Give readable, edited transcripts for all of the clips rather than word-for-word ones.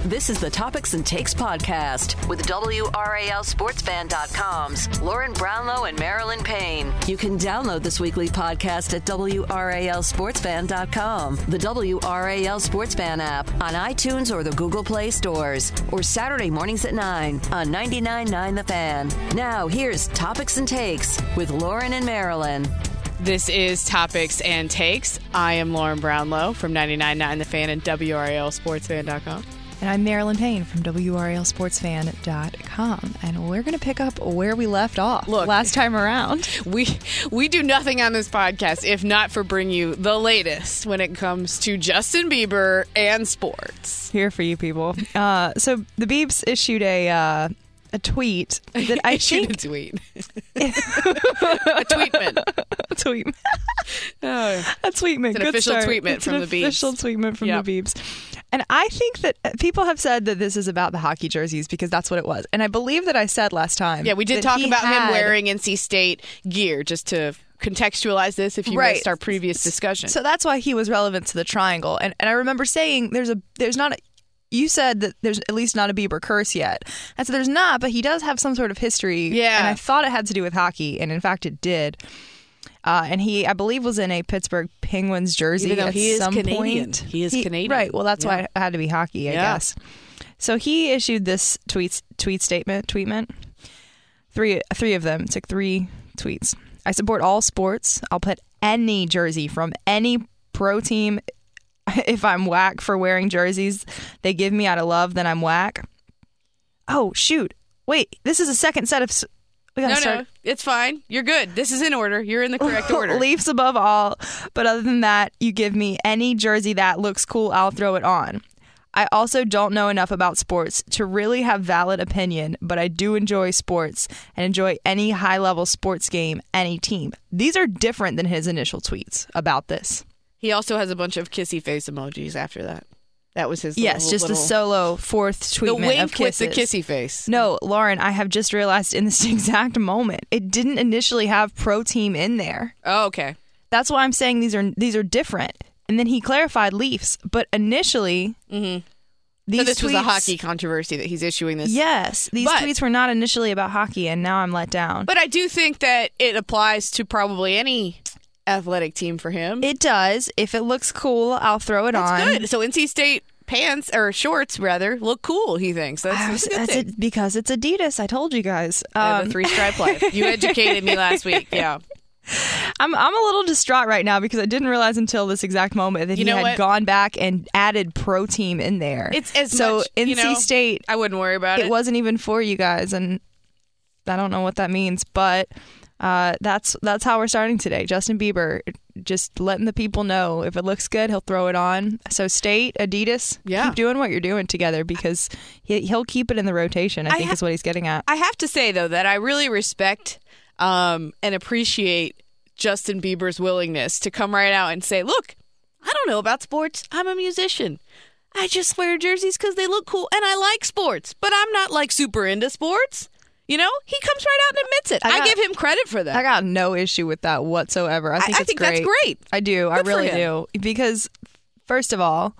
This is the Topics and Takes podcast with WRALSportsFan.com's Lauren Brownlow and Marilyn Payne. You can download this weekly podcast at WRALSportsFan.com, the WRAL Sports Fan app, on iTunes or the Google Play stores, or Saturday mornings at 9 on 99.9 The Fan. Now, here's Topics and Takes with Lauren and Marilyn. This is Topics and Takes. I am Lauren Brownlow from 99.9 The Fan and WRALSportsFan.com. And I'm Marilyn Payne from WRALSportsFan.com. And we're going to pick up where we left off last time around. We do nothing on this podcast if not for bring you the latest when it comes to Justin Bieber and sports. Here for you people. So the Biebs issued a tweet that I think... a tweet. A tweetment. A tweetment. Oh, a tweetment. It's an Good official start. tweetment It's from an the Biebs. official tweetment from the Biebs. And I think that people have said that this is about the hockey jerseys because that's what it was. And I believe that I said last time. Yeah, we did talk about him wearing NC State gear, just to contextualize this if you missed our previous discussion. So that's why he was relevant to the triangle. And I remember saying you said that there's at least not a Bieber curse yet. And so there's not, but he does have some sort of history. Yeah. And I thought it had to do with hockey, and in fact it did. And he, I believe, was in a Pittsburgh Penguins jersey Even though at he is some Canadian. point. He is Canadian. Right. Well, that's why it had to be hockey, I guess. So he issued this tweet statement. Three of them. It took 3 tweets. I support all sports. I'll put any jersey from any pro team. If I'm whack for wearing jerseys they give me out of love, then I'm whack. Oh, shoot. Wait, this is a second set of... No, it's fine. You're good. This is in order. You're in the correct order. Leafs above all. But other than that, you give me any jersey that looks cool, I'll throw it on. I also don't know enough about sports to really have valid opinion, but I do enjoy sports and enjoy any high-level sports game, any team. These are different than his initial tweets about this. He also has a bunch of kissy face emojis after that. That was his a solo fourth tweet of wink kisses. with the kissy face. No, Lauren, I have just realized in this exact moment, it didn't initially have pro team in there. Oh, okay. That's why I'm saying these are different. And then he clarified Leafs, but initially, so this this was a hockey controversy that he's issuing this. Yes, these tweets were not initially about hockey, and now I'm let down. But I do think that it applies to probably any athletic team for him. It does. If it looks cool, I'll throw it on. That's good. So NC State pants, or shorts rather, look cool, he thinks. That's a good thing. Because it's Adidas. I told you guys. The 3-stripe life. You educated me last week. Yeah. I'm a little distraught right now because I didn't realize until this exact moment that he had gone back and added pro team in there. It's as so much, NC State. I wouldn't worry about it. It wasn't even for you guys, and I don't know what that means, but that's how we're starting today. Justin Bieber, just letting the people know if it looks good, he'll throw it on. So State, Adidas, keep doing what you're doing together because he'll keep it in the rotation. I think is what he's getting at. I have to say though that I really respect and appreciate Justin Bieber's willingness to come right out and say, look, I don't know about sports. I'm a musician. I just wear jerseys because they look cool and I like sports, but I'm not like super into sports. You know, he comes right out and admits it. I give him credit for that. I got no issue with that whatsoever. I think that's great. I do. I really do. Because, first of all,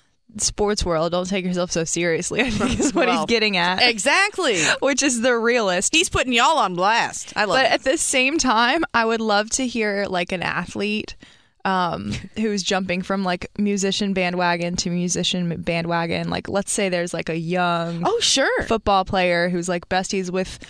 sports world, don't take yourself so seriously, I think is what he's getting at. Exactly. Which is the realist. He's putting y'all on blast. I love it. But at the same time, I would love to hear like an athlete who's jumping from like musician bandwagon to musician bandwagon. Like, let's say there's like a young football player who's like besties with,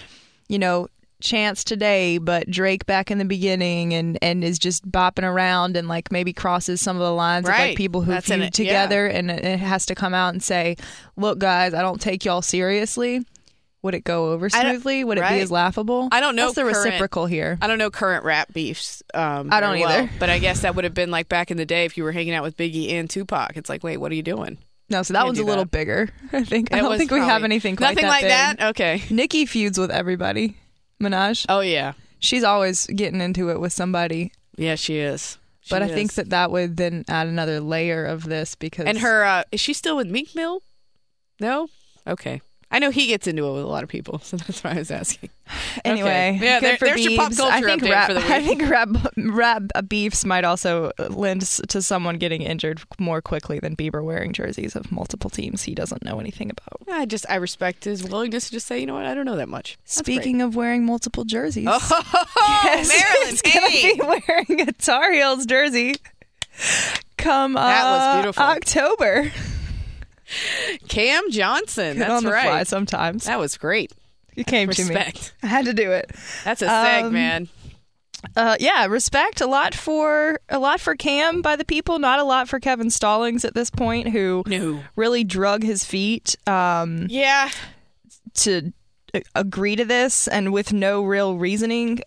Chance today, but Drake back in the beginning and is just bopping around and like maybe crosses some of the lines of like people who feud together and it has to come out and say, look guys, I don't take y'all seriously. Would it go over smoothly? Would it be as laughable? I don't know. What's the reciprocal here? I don't know current rap beefs. I don't either. But I guess that would have been like back in the day if you were hanging out with Biggie and Tupac. It's like, wait, what are you doing? No, so that one's a little bigger. I don't think we have anything quite nothing like big. that. Okay. Nicki feuds with everybody. Minaj. Oh yeah. She's always getting into it with somebody. Yeah, she is. But I think that would then add another layer of this because. And her, is she still with Meek Mill? No? Okay. I know he gets into it with a lot of people, so that's why I was asking. Anyway, okay. Yeah, there's your pop culture update for the week. I think rap beefs might also lend to someone getting injured more quickly than Bieber wearing jerseys of multiple teams he doesn't know anything about. I respect his willingness to just say, you know what, I don't know that much. That's Speaking great. of wearing multiple jerseys, Maryland, he's gonna be wearing a Tar Heels jersey come that was beautiful. October. Cam Johnson. Good That's on the right. fly sometimes. That was great. It came Respect. to me. I had to do it. That's a seg, man. Yeah, respect. A lot for Cam by the people, not a lot for Kevin Stallings at this point, who really drug his feet to agree to this, and with no real reasoning.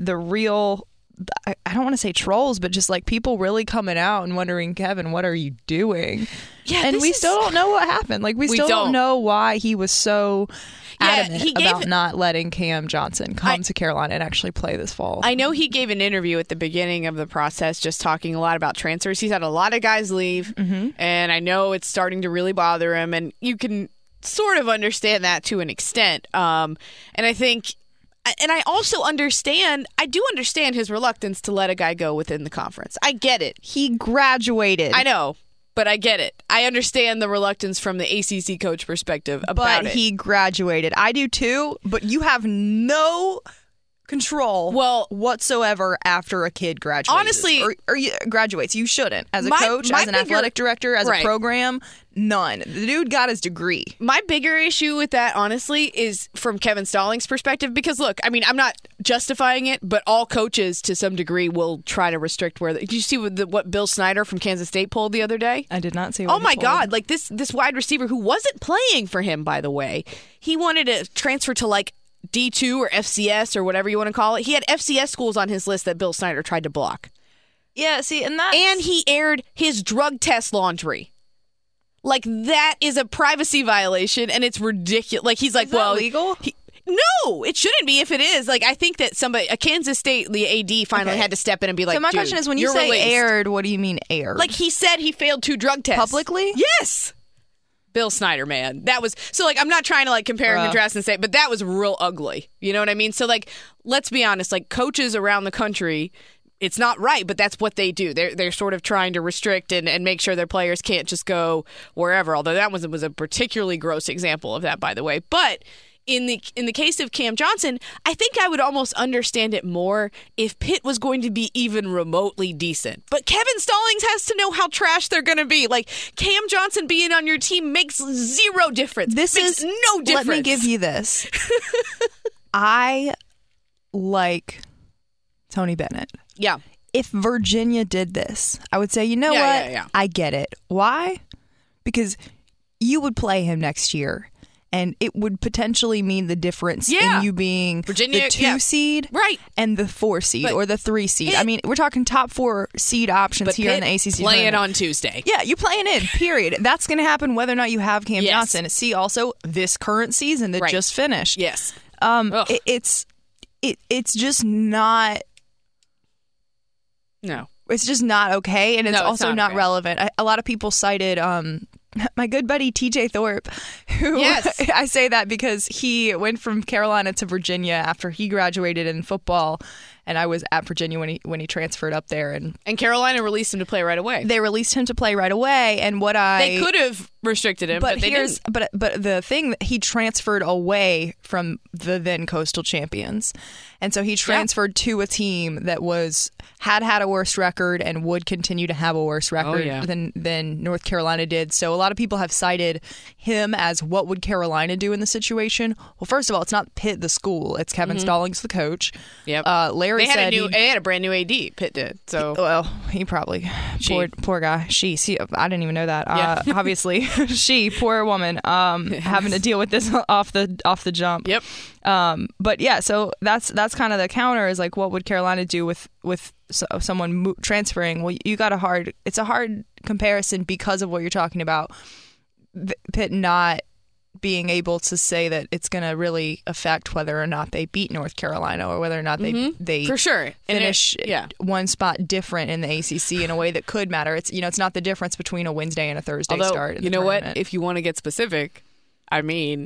I don't want to say trolls, but just like people really coming out and wondering, Kevin, what are you doing? Yeah, and we still don't know what happened. Like we still don't know why he was so adamant about not letting Cam Johnson come to Carolina and actually play this fall. I know he gave an interview at the beginning of the process just talking a lot about transfers. He's had a lot of guys leave, and I know it's starting to really bother him, and you can sort of understand that to an extent. And I think... And I also understand his reluctance to let a guy go within the conference. I get it. He graduated. I know, but I get it. I understand the reluctance from the ACC coach perspective about it. But he graduated. I do too, but you have no control whatsoever after a kid graduates. Honestly, or graduates. You shouldn't. As a coach, as an athletic director, as a program, none. The dude got his degree. My bigger issue with that, honestly, is from Kevin Stallings' perspective. Because, look, I mean, I'm not justifying it, but all coaches, to some degree, will try to restrict where... Did you see what Bill Snyder from Kansas State pulled the other day? I did not see what Oh, my God. Like, this wide receiver, who wasn't playing for him, by the way, he wanted to transfer to, like, D2 or FCS or whatever you want to call it. He had FCS schools on his list that Bill Snyder tried to block. Yeah, see, and he aired his drug test laundry. Like, that is a privacy violation, and it's ridiculous. Like, he's like, is that legal? No, it shouldn't be if it is. Like, I think that a Kansas State, the AD finally had to step in and be like, so my question is, when you say released. Aired, what do you mean aired? Like, he said he failed 2 drug tests. Publicly? Yes. Bill Snyder, man. That was... So, like, I'm not trying to, like, compare and contrast and say, but that was real ugly. You know what I mean? So, like, let's be honest. Like, coaches around the country, it's not right, but that's what they do. They're sort of trying to restrict and make sure their players can't just go wherever, although that was a particularly gross example of that, by the way. But... In the case of Cam Johnson, I think I would almost understand it more if Pitt was going to be even remotely decent. But Kevin Stallings has to know how trash they're going to be. Like, Cam Johnson being on your team makes zero difference. Makes no difference. Let me give you this. I like Tony Bennett. Yeah. If Virginia did this, I would say, you know what? Yeah. I get it. Why? Because you would play him next year. And it would potentially mean the difference in you being Virginia, the 2 seed and the 4 seed or the 3 seed. I mean, we're talking top 4 seed options here in the ACC. Playing on Tuesday. Yeah, you're playing in, period. That's going to happen whether or not you have Cam Johnson. See, also, this current season that just finished. Yes. It's just not... No. It's just not okay, and it's also not relevant. A lot of people cited... my good buddy TJ Thorpe, who I say that because he went from Carolina to Virginia after he graduated in football, and I was at Virginia when he transferred up there, and Carolina released him to play right away. They released him to play right away, and they could have restricted him, but they didn't. But the thing, he transferred away from the then Coastal Champions, and so he transferred to a team that had a worse record and would continue to have a worse record than North Carolina did. So a lot of people have cited him as what would Carolina do in the situation. Well, first of all, it's not Pitt the school; it's Kevin Stallings the coach. Yep. Larry said they had a brand new AD. Pitt did. So he probably poor guy. I didn't even know that. Obviously, poor woman, having to deal with this off the jump. Yep. But yeah, so that's kind of the counter is like, what would Carolina do with someone transferring? Well, it's a hard comparison because of what you're talking about. Pitt not being able to say that it's going to really affect whether or not they beat North Carolina or whether or not they for sure finish one spot different in the ACC in a way that could matter. It's not the difference between a Wednesday and a Thursday start. You know what? If you want to get specific, I mean,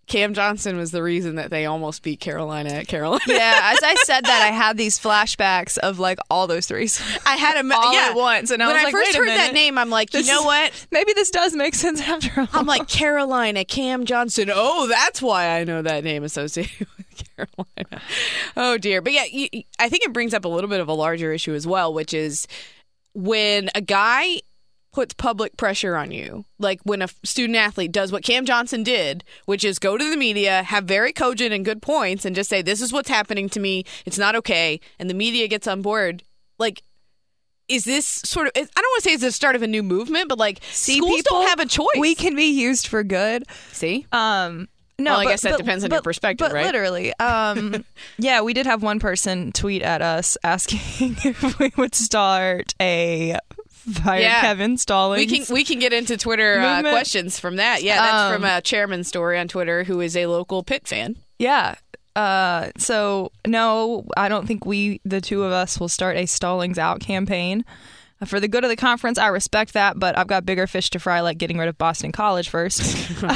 Cam Johnson was the reason that they almost beat Carolina at Carolina. Yeah, as I said that, I had these flashbacks of like all those threes. I had them all at once, and I was like, when I first heard that name, I'm like, you know what? Maybe this does make sense after all. I'm like, Carolina, Cam Johnson. Oh, that's why I know that name associated with Carolina. Oh dear, but yeah, I think it brings up a little bit of a larger issue as well, which is when a guy puts public pressure on you, like when a student athlete does what Cam Johnson did, which is go to the media, have very cogent and good points, and just say, this is what's happening to me, it's not okay, and the media gets on board. Like, is this sort of, I don't want to say it's the start of a new movement, but like, schools people don't have a choice. We can be used for good. See? No, well, I guess that depends on your perspective, but right? Literally, yeah, we did have one person tweet at us asking if we would start a Fire Kevin Stallings. We can get into Twitter questions from that. Yeah, that's from a chairman story on Twitter who is a local Pitt fan. Yeah. So no, I don't think the two of us will start a Stallings out campaign. For the good of the conference, I respect that, but I've got bigger fish to fry, like getting rid of Boston College first. Well,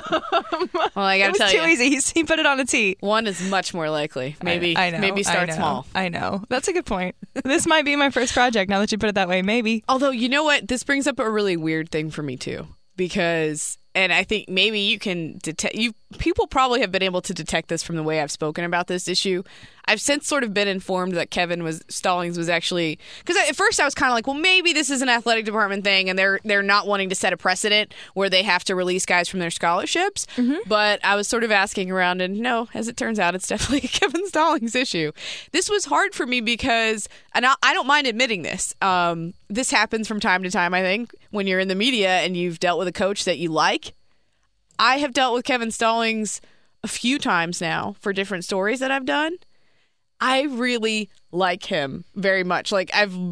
I got to tell you. It was too easy. He put it on a tee. One is much more likely. Maybe start small. I know. That's a good point. This might be my first project now that you put it that way. Maybe. Although, you know what? This brings up a really weird thing for me, too. Because, and I think maybe you can detect, people probably have been able to detect this from the way I've spoken about this issue. I've since sort of been informed that Stallings was actually, because at first I was kind of like, well, maybe this is an athletic department thing and they're not wanting to set a precedent where they have to release guys from their scholarships. Mm-hmm. But I was sort of asking around, and no, as it turns out, it's definitely a Kevin Stallings issue. This was hard for me because, and I don't mind admitting this, this happens from time to time, I think, when you're in the media and you've dealt with a coach that you like. I have dealt with Kevin Stallings a few times now for different stories that I've done. I really like him very much. Like,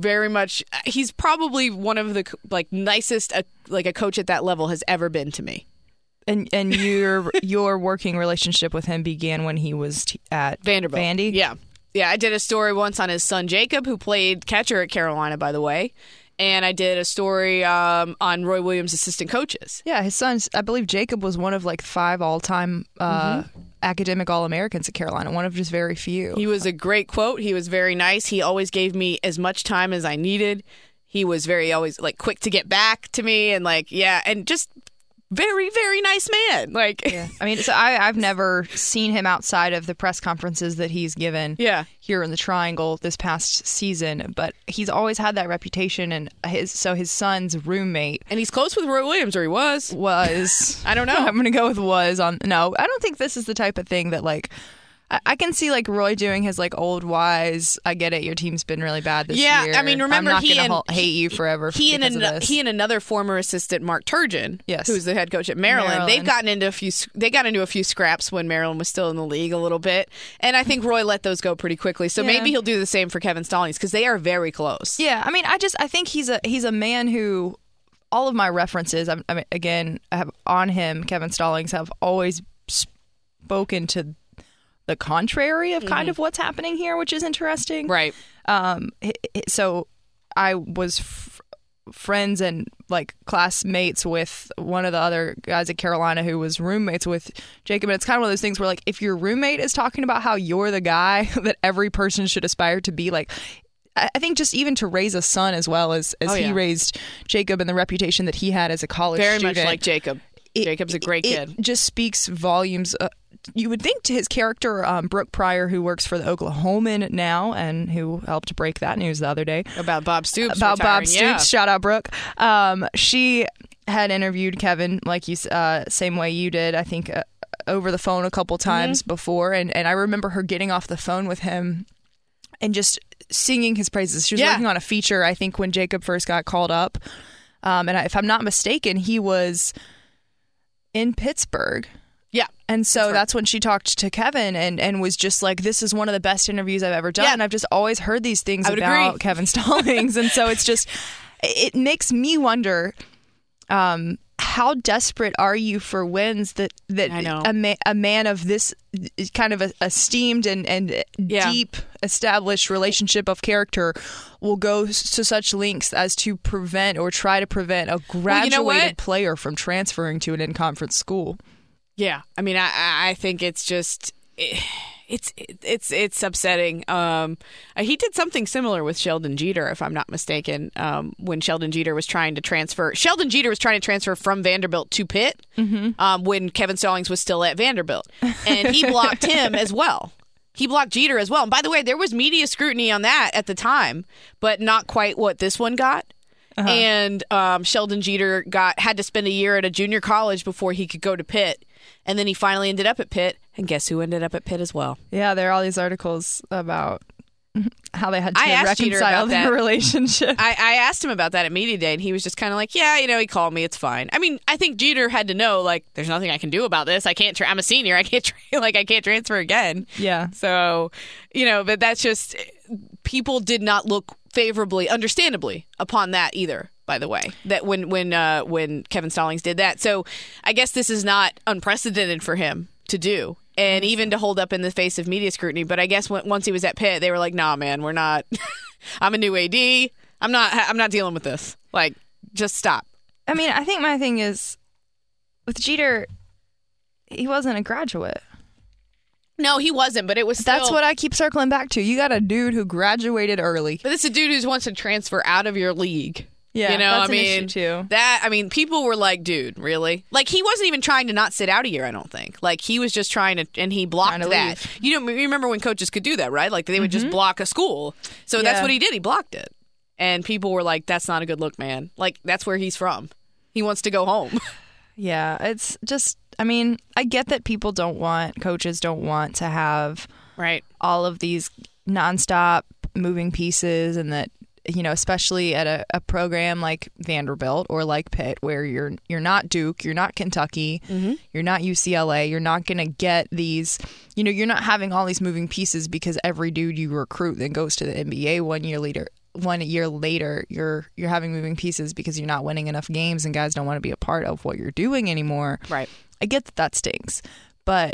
he's probably one of the nicest a coach at that level has ever been to me. And your working relationship with him began when he was at Vanderbilt. Vandy? Yeah. Yeah, I did a story once on his son Jacob, who played catcher at Carolina, by the way. And I did a story on Roy Williams' assistant coaches. Yeah, his son, I believe Jacob was one of 5 all-time academic All-Americans at Carolina, one of just very few. He was a great quote. He was very nice. He always gave me as much time as I needed. He was always quick to get back to me and and just very, very nice man. Yeah. I mean, so I've never seen him outside of the press conferences that he's given here in the Triangle this past season, but he's always had that reputation, and his son's roommate. And he's close with Roy Williams, or he was. I don't know. I'm going to go with was on. No, I don't think this is the type of thing that I can see Roy doing his old wise. I get it. Your team's been really bad this year. Yeah, I mean, remember I'm not going to hate you forever. He and another former assistant, Mark Turgeon, yes, who's the head coach at Maryland. They've gotten into a few scraps when Maryland was still in the league a little bit, and I think Roy let those go pretty quickly. So maybe he'll do the same for Kevin Stallings because they are very close. Yeah, I mean, I think he's a man who all of my references, I have on him, Kevin Stallings, have always spoken to the contrary of kind of what's happening here, which is interesting. Right. So I was friends and classmates with one of the other guys at Carolina who was roommates with Jacob. And it's kind of one of those things where if your roommate is talking about how you're the guy that every person should aspire to be, I think just even to raise a son as well as he raised Jacob and the reputation that he had as a college student. Very much like Jacob. Jacob's a great kid. It just speaks volumes. You would think to his character, Brooke Pryor, who works for the Oklahoman now and who helped break that news the other day. About Bob Stoops. Bob Stoops. Yeah. Shout out, Brooke. She had interviewed Kevin, same way you did, I think, over the phone a couple times before. And I remember her getting off the phone with him and just singing his praises. She was working on a feature, I think, when Jacob first got called up. And if I'm not mistaken, he was in Pittsburgh. Yeah. And so that's when she talked to Kevin and was just this is one of the best interviews I've ever done. Yeah. And I've just always heard these things about Kevin Stallings. And so it makes me wonder, how desperate are you for wins that a man of this kind of esteemed and deep established relationship of character will go to such lengths as to prevent or try to prevent a graduated player from transferring to an in-conference school? Yeah, I mean, I think it's just it's upsetting. He did something similar with Sheldon Jeter, if I'm not mistaken. When Sheldon Jeter was trying to transfer from Vanderbilt to Pitt, when Kevin Stallings was still at Vanderbilt, and he blocked him as well. He blocked Jeter as well. And by the way, there was media scrutiny on that at the time, but not quite what this one got. And Sheldon Jeter had to spend a year at a junior college before he could go to Pitt. And then he finally ended up at Pitt. And guess who ended up at Pitt as well? Yeah, there are all these articles about how they had to reconcile their relationship. I asked him about that at Media Day, and he was just kind of like, yeah, he called me. It's fine. I mean, I think Jeter had to know, like, there's nothing I can do about this. I can't. I'm a senior. I can't. I can't transfer again. Yeah. So, but that's just people did not look favorably, understandably, upon that either. By the way, that when Kevin Stallings did that, so I guess this is not unprecedented for him to do. And even to hold up in the face of media scrutiny. But I guess once he was at Pitt, they were like, nah, man, we're not. I'm a new AD. I'm not dealing with this. Like, just stop. I mean, I think my thing is, with Jeter, he wasn't a graduate. No, he wasn't, but it was still... That's what I keep circling back to. You got a dude who graduated early. But it's a dude who wants to transfer out of your league. Yeah, that's an issue too. People were like, dude, really? Like, he wasn't even trying to not sit out a year, I don't think. Like, he was just trying to, and he blocked that. You remember when coaches could do that, right? Like, they would just block a school. So that's what he did. He blocked it. And people were like, that's not a good look, man. Like, that's where he's from. He wants to go home. Yeah, it's just, I get that coaches don't want to have all of these nonstop moving pieces, and that, especially at a program like Vanderbilt or like Pitt, where you're not Duke, you're not Kentucky, you're not UCLA, you're not going to get these, you're not having all these moving pieces because every dude you recruit then goes to the NBA 1 year later. 1 year later, you're having moving pieces because you're not winning enough games and guys don't want to be a part of what you're doing anymore. Right. I get that stinks, but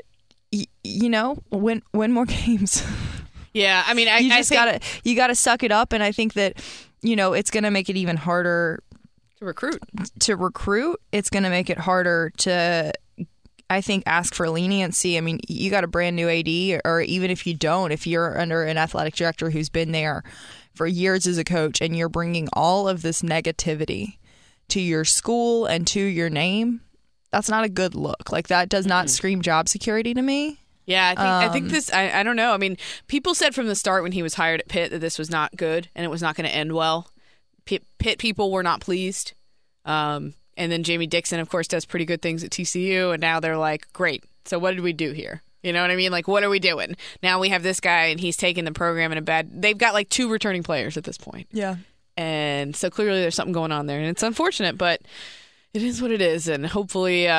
win more games. Yeah, I mean, you gotta suck it up, and I think that it's gonna make it even harder to recruit. It's gonna make it harder to, I think, ask for leniency. I mean, you got a brand new AD, or even if you don't, if you're under an athletic director who's been there for years as a coach, and you're bringing all of this negativity to your school and to your name, that's not a good look. Like, that does not scream job security to me. Yeah, I think this, I don't know. I mean, people said from the start when he was hired at Pitt that this was not good and it was not going to end well. Pitt people were not pleased. And then Jamie Dixon, of course, does pretty good things at TCU. And now they're like, great. So what did we do here? You know what I mean? Like, what are we doing? Now we have this guy and he's taking the program in they've got like 2 returning players at this point. Yeah. And so clearly there's something going on there. And it's unfortunate, but it is what it is. And hopefully,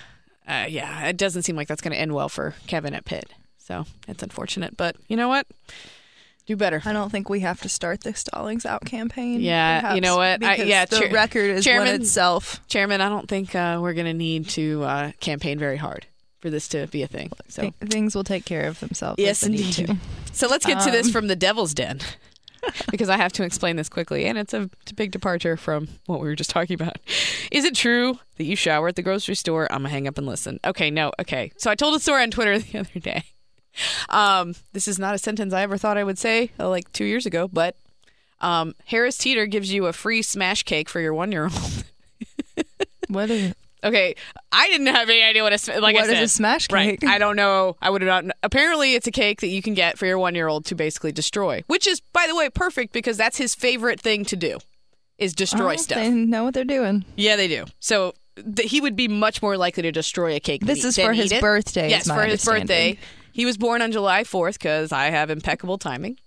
it doesn't seem like that's going to end well for Kevin at Pitt. So it's unfortunate. But you know what? Do better. I don't think we have to start the Stallings out campaign. Yeah, perhaps, you know what? The record is one itself. Chairman, I don't think we're going to need to campaign very hard for this to be a thing. So things will take care of themselves. Yes, indeed. So let's get to this from the Devil's Den. Because I have to explain this quickly, and it's a big departure from what we were just talking about. Is it true that you shower at the grocery store? I'm going to hang up and listen. Okay, no. Okay. So I told a story on Twitter the other day. This is not a sentence I ever thought I would say like 2 years ago, but Harris Teeter gives you a free smash cake for your 1-year-old. What is it? Okay, I didn't have any idea what is a smash cake? Right. I don't know. I would have not. Apparently, it's a cake that you can get for your 1-year-old to basically destroy, which is, by the way, perfect because that's his favorite thing to do, is destroy stuff. They know what they're doing. Yeah, they do. So he would be much more likely to destroy a cake. This is for his birthday. Yes, for his birthday. He was born on July 4th because I have impeccable timing.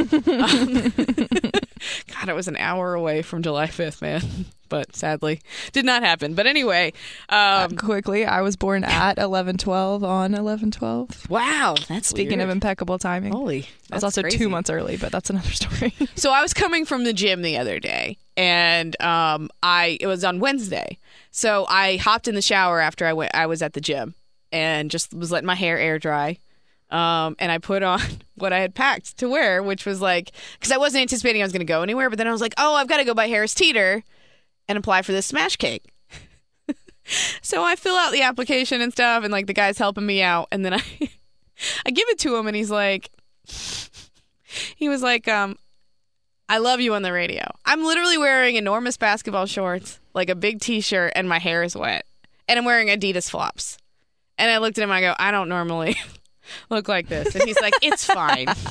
God, it was an hour away from July 5th, man. But sadly, did not happen. But anyway. Quickly, I was born at 11/12 on 11/12. Wow, that's Speaking weird. of impeccable timing. Holy, I was also crazy. 2 months early, but that's another story. So I was coming from the gym the other day, and it was on Wednesday. So I hopped in the shower after I was at the gym and just was letting my hair air dry. And I put on what I had packed to wear, which was like, because I wasn't anticipating I was going to go anywhere, but then I was like, oh, I've got to go by Harris Teeter and apply for this smash cake. So I fill out the application and stuff, and like the guy's helping me out, and then I give it to him, and he was like, I love you on the radio. I'm literally wearing enormous basketball shorts, like a big t-shirt, and my hair is wet. And I'm wearing Adidas flops. And I looked at him, I go, I don't normally look like this. And he's like, it's fine. And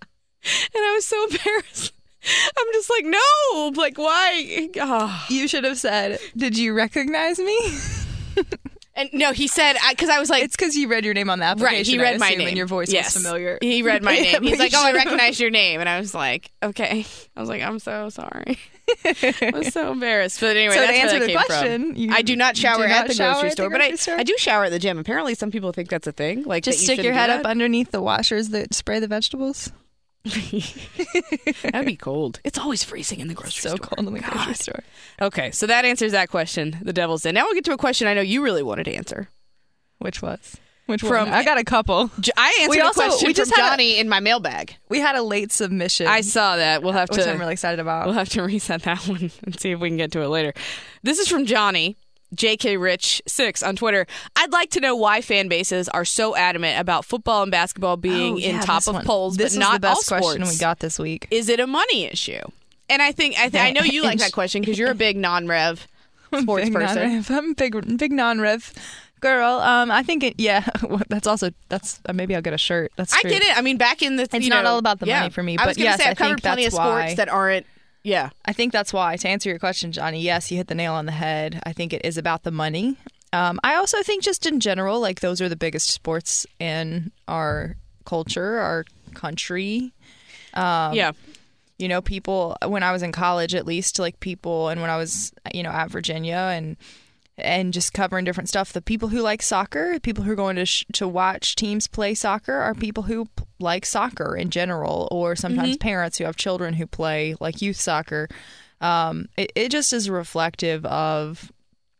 I was so embarrassed. I'm just like, no, like, why? Oh. You should have said, did you recognize me? And no, he said, because I was like, it's because you read your name on the application. Right, he read my name. And your voice was familiar. He read my name. He's like, oh, I recognize your name. And I was like, okay. I was like, I'm so sorry. I was so embarrassed. But anyway, so that's to answer where that the came question, from. I do not shower at the grocery store, but store? I do shower at the gym. Apparently, some people think that's a thing. Like, just stick your head up underneath the washers that spray the vegetables. That'd be cold. It's always freezing in the grocery store. So cold in the grocery store. Okay, so that answers that question. The Devil's Den. Now we'll get to a question I know you really wanted to answer. Which one? I got a couple. I answered a question from Johnny in my mailbag. We had a late submission. I saw that. We'll have to. Which I'm really excited about. We'll have to reset that one and see if we can get to it later. This is from Johnny, JKRich6 on Twitter. I'd like to know why fan bases are so adamant about football and basketball being in top of polls, but not all sports. This is the best question we got this week. Is it a money issue? And I know you like that question because you're a big non-rev sports person. I'm a big non-rev girl. I think that's maybe I'll get a shirt. That's true. I get it. I mean, back in the it's not all about the money for me. But I was going to say I've covered plenty of sports that aren't. Yeah, I think that's why. To answer your question, Johnny, yes, you hit the nail on the head. I think it is about the money. I also think just in general, like those are the biggest sports in our culture, our country. Yeah. You know, people, when I was in college, at least, like people, and when I was, at Virginia and just covering different stuff, the people who like soccer, people who are going to watch teams play soccer are people who like soccer in general, or sometimes parents who have children who play like youth soccer. It just is reflective of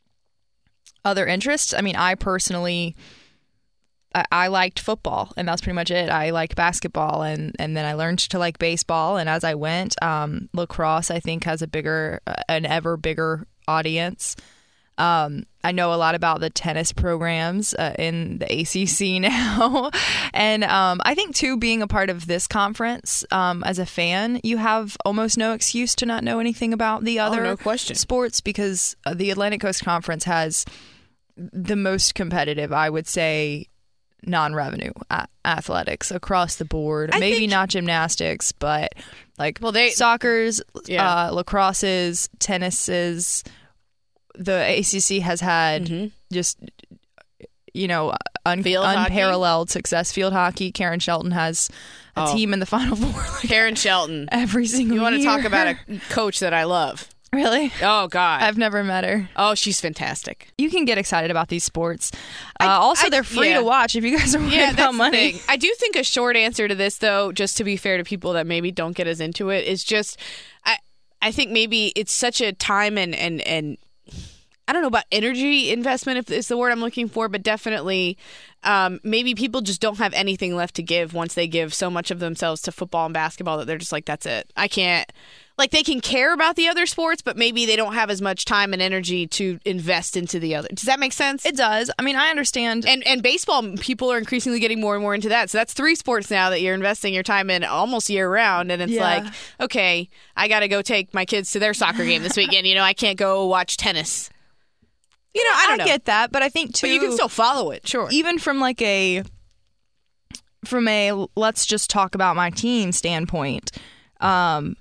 other interests. I mean, I personally, I liked football, and that's pretty much it. I liked basketball, and then I learned to like baseball, and as I went, lacrosse, I think, has an ever bigger audience. I know a lot about the tennis programs in the ACC now. And I think, too, being a part of this conference as a fan, you have almost no excuse to not know anything about the other sports, because the Atlantic Coast Conference has the most competitive, I would say, non-revenue athletics across the board. Maybe not gymnastics, but like soccer's, lacrosse's, tennis's. The ACC has had just, unparalleled success. Field hockey. Karen Shelton has a team in the Final Four. Karen Shelton. Every single year. You want to talk about a coach that I love. Really? Oh, God. I've never met her. Oh, she's fantastic. You can get excited about these sports. They're free to watch if you guys are worried about money. I do think a short answer to this, though, just to be fair to people that maybe don't get as into it, is just I think maybe it's such a time and I don't know about energy investment, if it's the word I'm looking for, but definitely maybe people just don't have anything left to give once they give so much of themselves to football and basketball that they're just like, that's it. I can't. Like, they can care about the other sports, but maybe they don't have as much time and energy to invest into the other. Does that make sense? It does. I mean, I understand. And baseball, people are increasingly getting more and more into that. So that's 3 sports now that you're investing your time in almost year round. And it's like, okay, I got to go take my kids to their soccer game this weekend. I can't go watch tennis. I don't know. I get that, but I think, too... But you can still follow it, sure. Even from a let's just talk about my team standpoint, I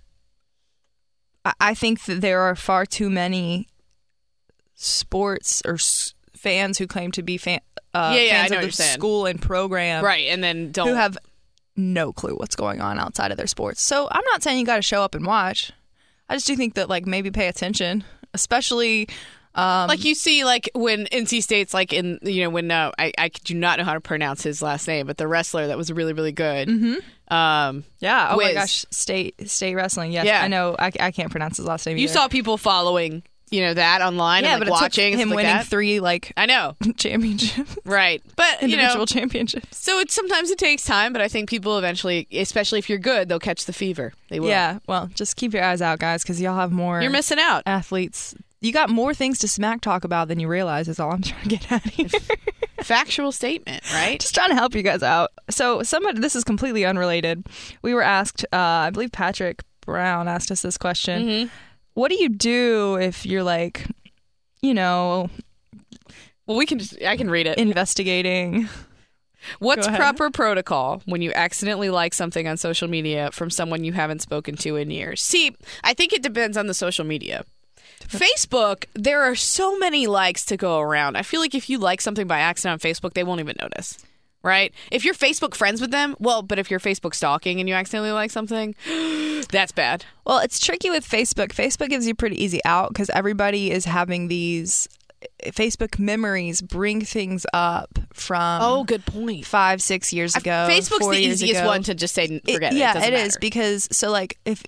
think that there are far too many sports or fans who claim to be fans of the school and program. Right, and then don't... Who have no clue what's going on outside of their sports. So I'm not saying you got to show up and watch. I just do think that, maybe pay attention, especially... you see, when NC State's when I do not know how to pronounce his last name, but the wrestler that was really, really good. Mm-hmm. Oh Wiz. my gosh, state wrestling. Yes, yeah. I know. I can't pronounce his last name. You saw people following, that online and but watching. It took him winning 3 I know championships. Right, but individual championships. So sometimes it takes time, but I think people eventually, especially if you're good, they'll catch the fever. They will. Yeah. Well, just keep your eyes out, guys, because y'all have more. You're missing out. Athletes You got more things to smack talk about than you realize is all I'm trying to get at here. Factual statement, right? Just trying to help you guys out. So this is completely unrelated. We were asked, I believe Patrick Brown asked us this question. Mm-hmm. What do you do if you're like, well, I can read it. Investigating. What's proper protocol when you accidentally like something on social media from someone you haven't spoken to in years? See, I think it depends on the social media. Facebook, there are so many likes to go around. I feel like if you like something by accident on Facebook, they won't even notice, right? If you're Facebook friends with them, well, but if you're Facebook stalking and you accidentally like something, that's bad. Well, it's tricky with Facebook. Facebook gives you pretty easy out because everybody is having these Facebook memories bring things up from good point 5-6 years ago. Facebook's the easiest one to just say forget it. Yeah, it is because so like if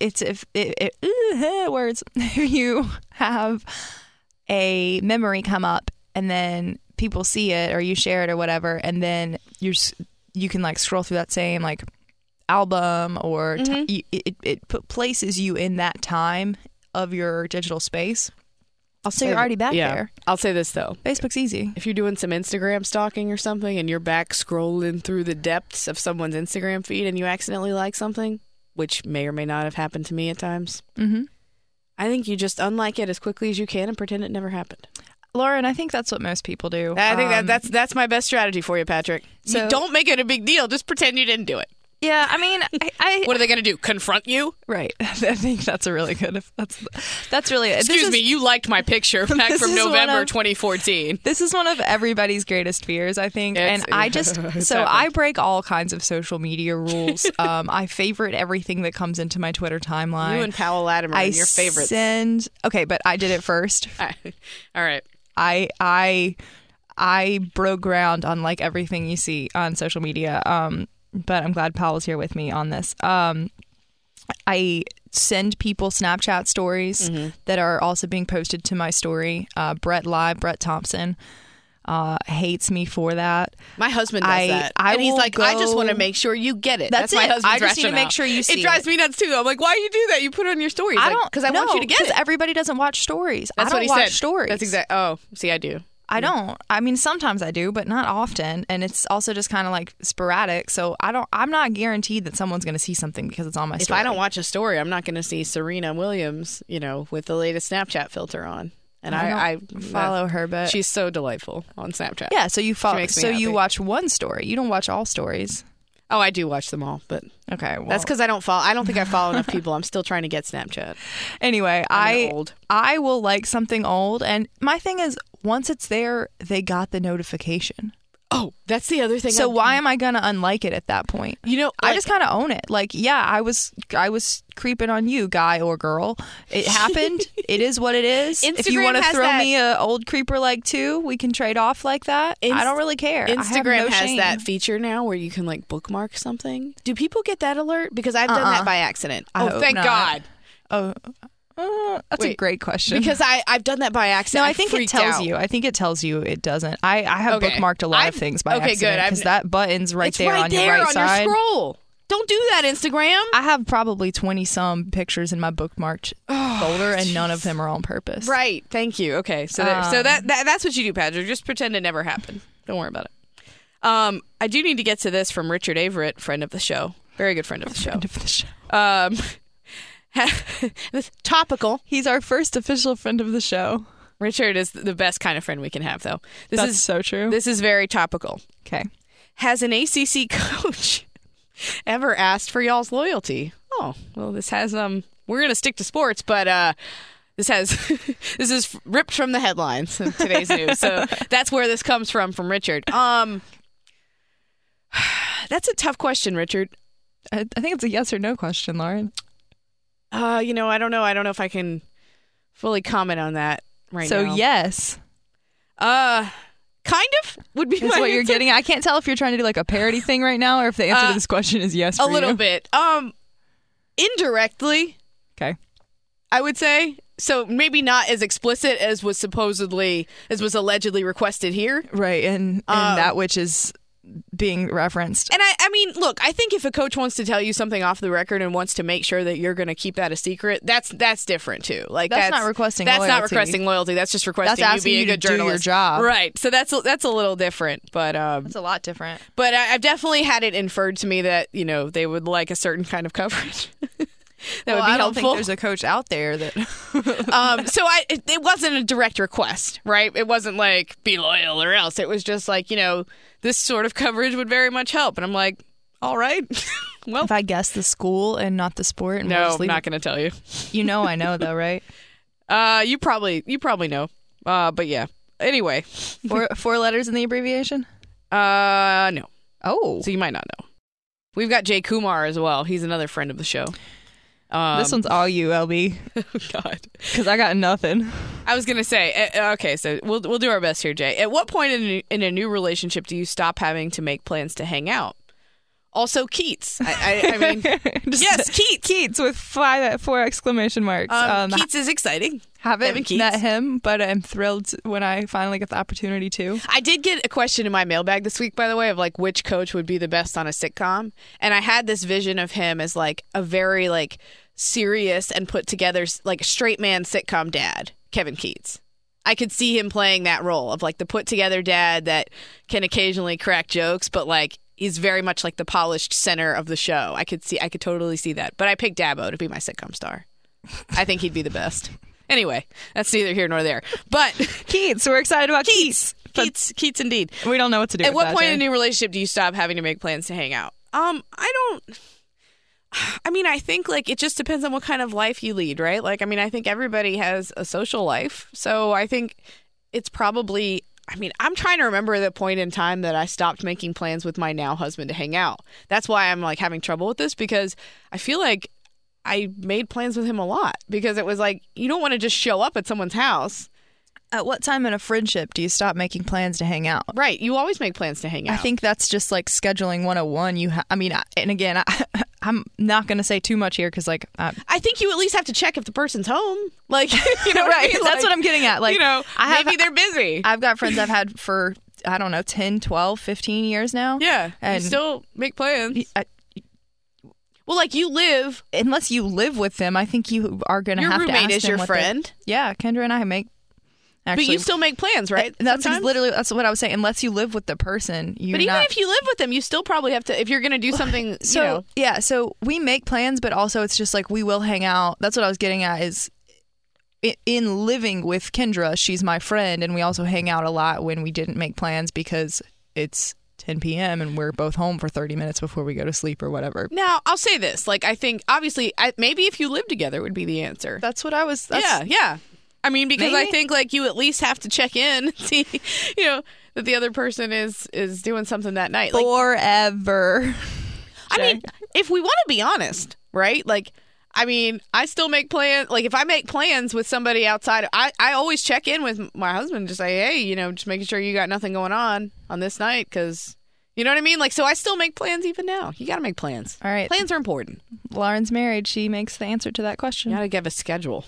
you have a memory come up and then people see it or you share it or whatever, and then you can like scroll through that same like album or it places you in that time of your digital space. So you're already back there. I'll say this, though. Facebook's easy. If you're doing some Instagram stalking or something and you're back scrolling through the depths of someone's Instagram feed and you accidentally like something, which may or may not have happened to me at times, I think you just unlike it as quickly as you can and pretend it never happened. Lauren, I think that's what most people do. I think that's my best strategy for you, Patrick. So, you don't make it a big deal. Just pretend you didn't do it. Yeah, I mean, what are they going to do? Confront you? Right. I think that's a really good. That's really. Excuse me, you liked my picture back from November 2014. This is one of everybody's greatest fears, I think, and I just I break all kinds of social media rules. I favorite everything that comes into my Twitter timeline. You and Powell Latimer are your favorites. Okay, but I did it first. All right. I broke ground on like everything you see on social media. But I'm glad Powell's here with me on this. I send people Snapchat stories that are also being posted to my story. Brett Thompson hates me for that. My husband does that. And he's like, I just want to make sure you get it. That's my husband's I just rationale. need to make sure you see it. It drives me nuts too. I'm like, why do you do that? You put it on your stories. Because I want you to get it. Because everybody doesn't watch stories. That's I don't what he watch said. stories. That's exactly. Oh, see, I do. I don't. I mean, sometimes I do, but not often. And it's also just kind of like sporadic. So I'm not guaranteed that someone's going to see something because it's on my story. If I don't watch a story, I'm not going to see Serena Williams, with the latest Snapchat filter on. And I follow her, but she's so delightful on Snapchat. Yeah. So you follow. So you watch one story. You don't watch all stories. Oh, I do watch them all, but okay. Well, that's because I don't follow. I don't think I follow enough people. I'm still trying to get Snapchat. Anyway, I will like something old, and my thing is, once it's there, they got the notification. Oh, that's the other thing. So why am I gonna unlike it at that point? I just kind of own it. Like, yeah, I was creeping on you, guy or girl. It happened. It is what it is. Instagram if you want to throw me a old creeper like too, we can trade off like that. I don't really care. Instagram has that feature now where you can like bookmark something. Do people get that alert? Because I've done that by accident. Thank God. Oh. That's a great question. Because I've done that by accident. No, I think it tells you. I think it tells you it doesn't. I have bookmarked a lot of things by accident because that button's right there on your right side. Your scroll. Don't do that, Instagram. I have probably 20-some pictures in my bookmarked folder, and none of them are on purpose. Right. Thank you. Okay. So that's what you do, Patrick. Just pretend it never happened. Don't worry about it. I do need to get to this from Richard Averett, friend of the show. Very good friend of the show. Friend of the show. This topical. He's our first official friend of the show. Richard is the best kind of friend we can have, though. That's so true. This is very topical. Okay. Has an ACC coach ever asked for y'all's loyalty? Oh, well, this has we're going to stick to sports, but this is ripped from the headlines of today's news. So that's where this comes from Richard. That's a tough question, Richard. I think it's a yes or no question, Lauren. I don't know. I don't know if I can fully comment on that right now. So yes. Kind of would be what you're getting. I can't tell if you're trying to do like a parody thing right now or if the answer to this question is yes for you. A little bit. Indirectly. Okay. I would say. So maybe not as explicit as was allegedly requested here. Right. And that which is being referenced. And I mean, look, I think if a coach wants to tell you something off the record and wants to make sure that you're going to keep that a secret, that's different too. Like that's not requesting loyalty. That's not requesting loyalty. That's just requesting you be a good journalist. Do your job. Right. So that's a little different, but it's a lot different. But I've definitely had it inferred to me that, you know, they would like a certain kind of coverage. That would be I don't helpful. think there's a coach out there that. So it wasn't a direct request, right? It wasn't like be loyal or else. It was just like, you know, this sort of coverage would very much help. And I'm like, all right. Well, if I guess the school and not the sport, and no, I'm not going to tell you. You know, I know though, right? You probably know. But yeah. Anyway, four letters in the abbreviation. No. Oh, so you might not know. We've got Jay Kumar as well. He's another friend of the show. This one's all you, LB. Oh, God. Because I got nothing. I was going to say, okay, so we'll do our best here, Jay. At what point in a new relationship do you stop having to make plans to hang out? Also, Keats. I mean, yes, Keats. Keats with 4 exclamation marks. Keats is exciting. Haven't met him, but I'm thrilled when I finally get the opportunity to. I did get a question in my mailbag this week, by the way, of like which coach would be the best on a sitcom. And I had this vision of him as like a very like serious and put together like straight man sitcom dad, Kevin Keats. I could see him playing that role of like the put together dad that can occasionally crack jokes, but like he's very much like the polished center of the show. I could totally see that. But I picked Dabo to be my sitcom star. I think he'd be the best. Anyway, that's neither here nor there. But Keats, we're excited about Keats. Keats indeed. We don't know what to do. At what point in a new relationship do you stop having to make plans to hang out? I think like it just depends on what kind of life you lead, right? Like, I mean, I think everybody has a social life. So I think it's probably, I'm trying to remember the point in time that I stopped making plans with my now husband to hang out. That's why I'm like having trouble with this, because I feel like I made plans with him a lot, because it was like, you don't want to just show up at someone's house. At what time in a friendship do you stop making plans to hang out? Right. You always make plans to hang out. I think that's just like scheduling 101. I'm not going to say too much here because like... I think you at least have to check if the person's home. Like, you know, right. Like, that's what I'm getting at. Like, you know, maybe they're busy. I've got friends I've had for, 10, 12, 15 years now. Yeah. And you still make plans. Well, like you live... Unless you live with them, I think you are going to have to ask them. Your roommate is your friend? Yeah. Kendra and I make... Actually, but you still make plans, right? That's what I was saying. Unless you live with the person, but even if you live with them, you still probably have to. If you're going to do something, yeah. So we make plans, but also it's just like we will hang out. That's what I was getting at. Is in living with Kendra, she's my friend, and we also hang out a lot when we didn't make plans because it's 10 p.m. and we're both home for 30 minutes before we go to sleep or whatever. Now, I'll say this: like I think obviously, maybe if you live together would be the answer. That's what I was. Yeah. I mean, because maybe? I think like you at least have to check in and see, that the other person is doing something that night. Like, forever. I mean, if we want to be honest, right? Like, I mean, I still make plans. Like, if I make plans with somebody outside, I always check in with my husband to say, hey, just making sure you got nothing going on this night, because. You know what I mean? Like, so I still make plans even now. You got to make plans. All right. Plans are important. Lauren's married. She makes the answer to that question. You got to give a schedule.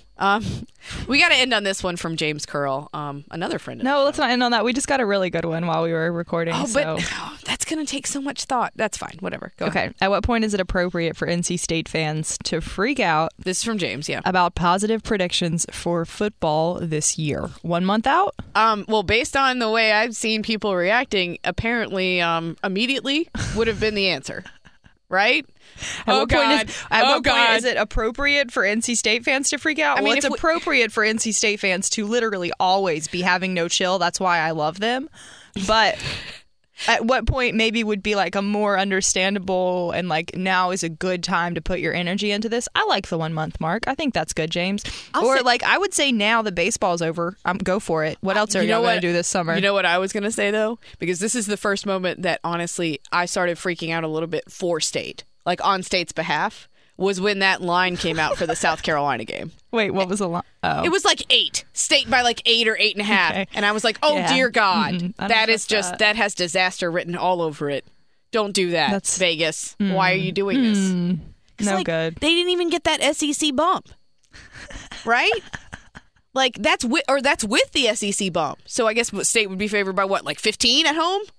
We got to end on this one from James Curl, another friend of the show. Let's not end on that. We just got a really good one while we were recording. But that's going to take so much thought. That's fine. Whatever. Go ahead. At what point is it appropriate for NC State fans to freak out? This is from James, yeah. About positive predictions for football this year. 1 month out? Well, based on the way I've seen people reacting, apparently immediately would have been the answer. Right? At what point is it appropriate for NC State fans to freak out? It's appropriate for NC State fans to literally always be having no chill. That's why I love them. But at what point maybe would be like a more understandable and like now is a good time to put your energy into this? I like the 1 month mark. I think that's good, James. I would say now that baseball's over, go for it. What else are you going to do this summer? You know what I was going to say though? Because this is the first moment that honestly I started freaking out a little bit for State. Like on State's behalf, was when that line came out for the South Carolina game. Wait, what was the line? Oh. It was like 8. State by like 8 or 8.5. Okay. And I was like, dear God, that has disaster written all over it. Don't do that. That's Vegas. Why are you doing this? No good. They didn't even get that SEC bump. Right? Like that's with the SEC bump. So I guess State would be favored by what, like 15 at home?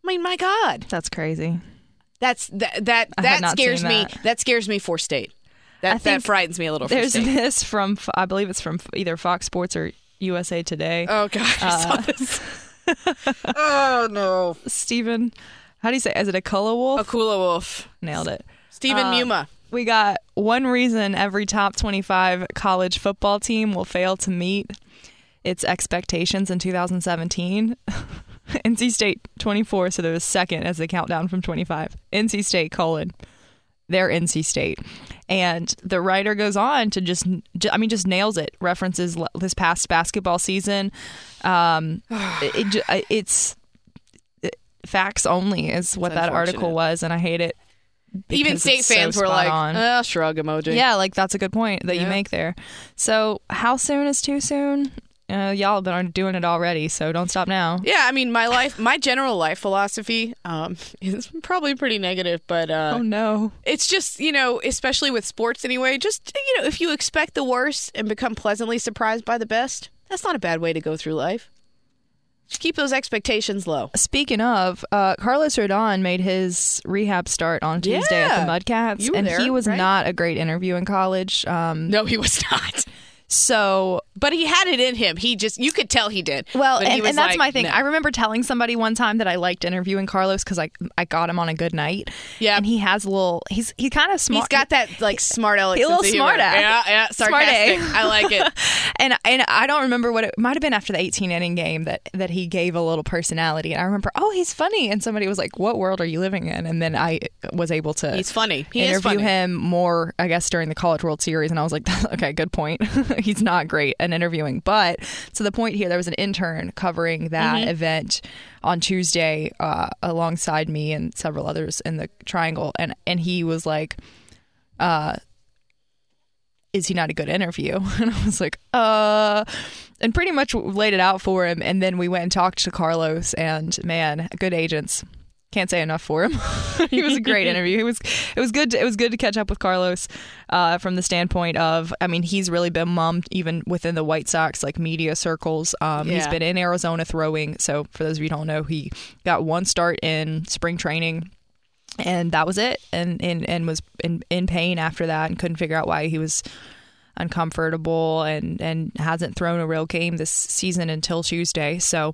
mean, my God. That's crazy. That scares me. That scares me for State. That frightens me a little. There's this from, I believe it's from either Fox Sports or USA Today. Oh, God. I saw this. Oh, no. Stephen, how do you say? Is it Akula Wolf? Akula Wolf. Nailed it. Stephen Muma. We got one reason every top 25 college football team will fail to meet its expectations in 2017. NC State 24, so there was second as the countdown from 25. NC State, they're NC State. And the writer goes on to just nails it. References this past basketball season. It's facts only is what that article was, and I hate it. Even State fans were like, shrug emoji. Yeah, like that's a good point that you make there. So how soon is too soon? Y'all have been doing it already, so don't stop now. Yeah, I mean, my general life philosophy is probably pretty negative, but oh no, it's just, especially with sports anyway, just, if you expect the worst and become pleasantly surprised by the best, that's not a bad way to go through life. Just keep those expectations low. Speaking of, Carlos Rodon made his rehab start on Tuesday at the Mudcats, and he was not a great interview in college. No, he was not. So, but he had it in him. You could tell he did. Well, and that's my thing. No. I remember telling somebody one time that I liked interviewing Carlos because I got him on a good night. Yeah, and he has he's kind of smart. He's got that like smart aleck. A little smart ass. Yeah, sarcastic. I like it. and I don't remember what it might have been after the 18-inning game that he gave a little personality. And I remember, he's funny. And somebody was like, "What world are you living in?" And then I was able to. He's funny. Interview him more, I guess, during the College World Series, and I was like, "Okay, good point." He's not great at interviewing, but to the point here, there was an intern covering that event on Tuesday alongside me and several others in the Triangle, and he was like, is he not a good interview? And I was like, and pretty much laid it out for him, and then we went and talked to Carlos, and man, good agents. Can't say enough for him. He was a great interview. It was good to catch up with Carlos from the standpoint of, I mean, he's really been mummed even within the White Sox like media circles. He's been in Arizona throwing. So for those of you who don't know, he got one start in spring training, and that was it. And was in pain after that and couldn't figure out why he was uncomfortable and hasn't thrown a real game this season until Tuesday. So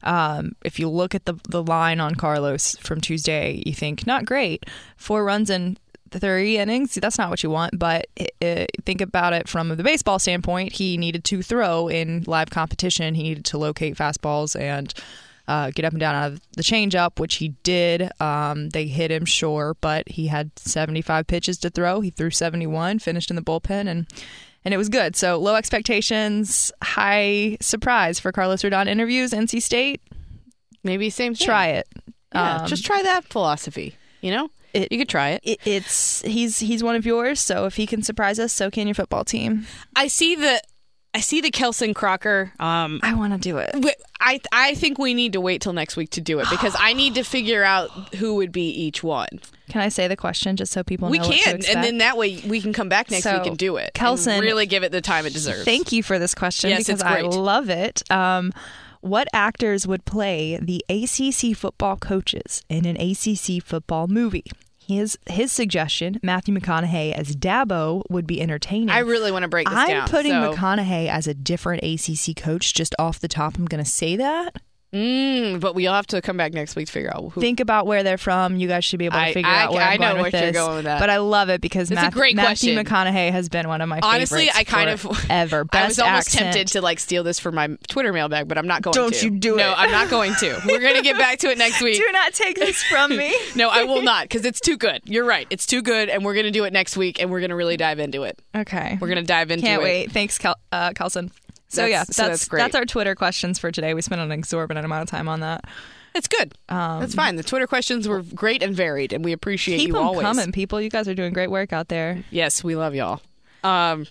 if you look at the line on Carlos from Tuesday, you think not great. 4 runs in 3 innings. That's not what you want, but think about it from the baseball standpoint. He needed to throw in live competition. He needed to locate fastballs and get up and down out of the changeup, which he did. They hit him, sure, but he had 75 pitches to throw. He threw 71, finished in the bullpen, and it was good. So low expectations, high surprise for Carlos Rodon interviews. NC State, maybe same thing. Try it. Yeah, just try that philosophy. You could try it. He's one of yours. So if he can surprise us, so can your football team. I see the Kelson Crocker. I want to do it. I think we need to wait till next week to do it because I need to figure out who would be each one. Can I say the question just so people know what to expect? And then that way we can come back next week and do it. Kelson, and really give it the time it deserves. Thank you for this question because I love it. What actors would play the ACC football coaches in an ACC football movie? His suggestion, Matthew McConaughey as Dabo, would be entertaining. I really want to break this down. I'm putting McConaughey as a different ACC coach just off the top. I'm going to say that. But we'll have to come back next week to figure out who. Think about where they're from. You guys should be able to figure out where I'm going with this. I know where you're going with that. But I love it because Matthew McConaughey has been one of my favorites. Honestly, I kind of ever. Best I was almost accent. tempted to steal this for my Twitter mailbag, but I'm not going to. Don't you do it. No, I'm not going to. We're going to get back to it next week. Do not take this from me. No, I will not because it's too good. You're right. It's too good, and we're going to do it next week, and we're going to really dive into it. Okay. We're going to dive into it. Can't wait. Thanks, Kelson. So that's great. That's our Twitter questions for today. We spent an exorbitant amount of time on that. It's good. That's fine. The Twitter questions were great and varied, and we appreciate you always. Keep them coming, people. You guys are doing great work out there. Yes, we love y'all. By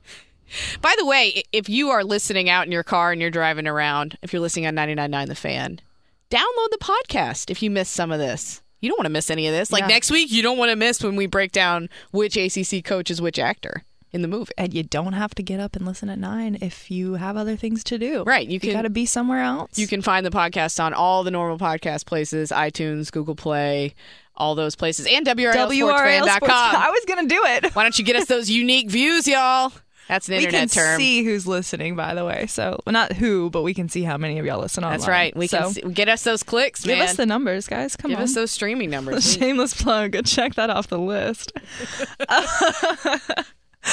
the way, if you are listening out in your car and you're driving around, if you're listening on 99.9 The Fan, download the podcast if you missed some of this. You don't want to miss any of this. Like next week, you don't want to miss when we break down which ACC coach is which actor. in the movie. And you don't have to get up and listen at 9 if you have other things to do. Right. You got to be somewhere else. You can find the podcast on all the normal podcast places, iTunes, Google Play, all those places, and WRLSportsFan.com. I was going to do it. Why don't you get us those unique views, y'all? That's an internet term. We can see who's listening, by the way. So, well, not who, but we can see how many of y'all listen online. That's right. We can get us those clicks, man. Give us the numbers, guys. Come on. Give us those streaming numbers. Shameless plug. Check that off the list. The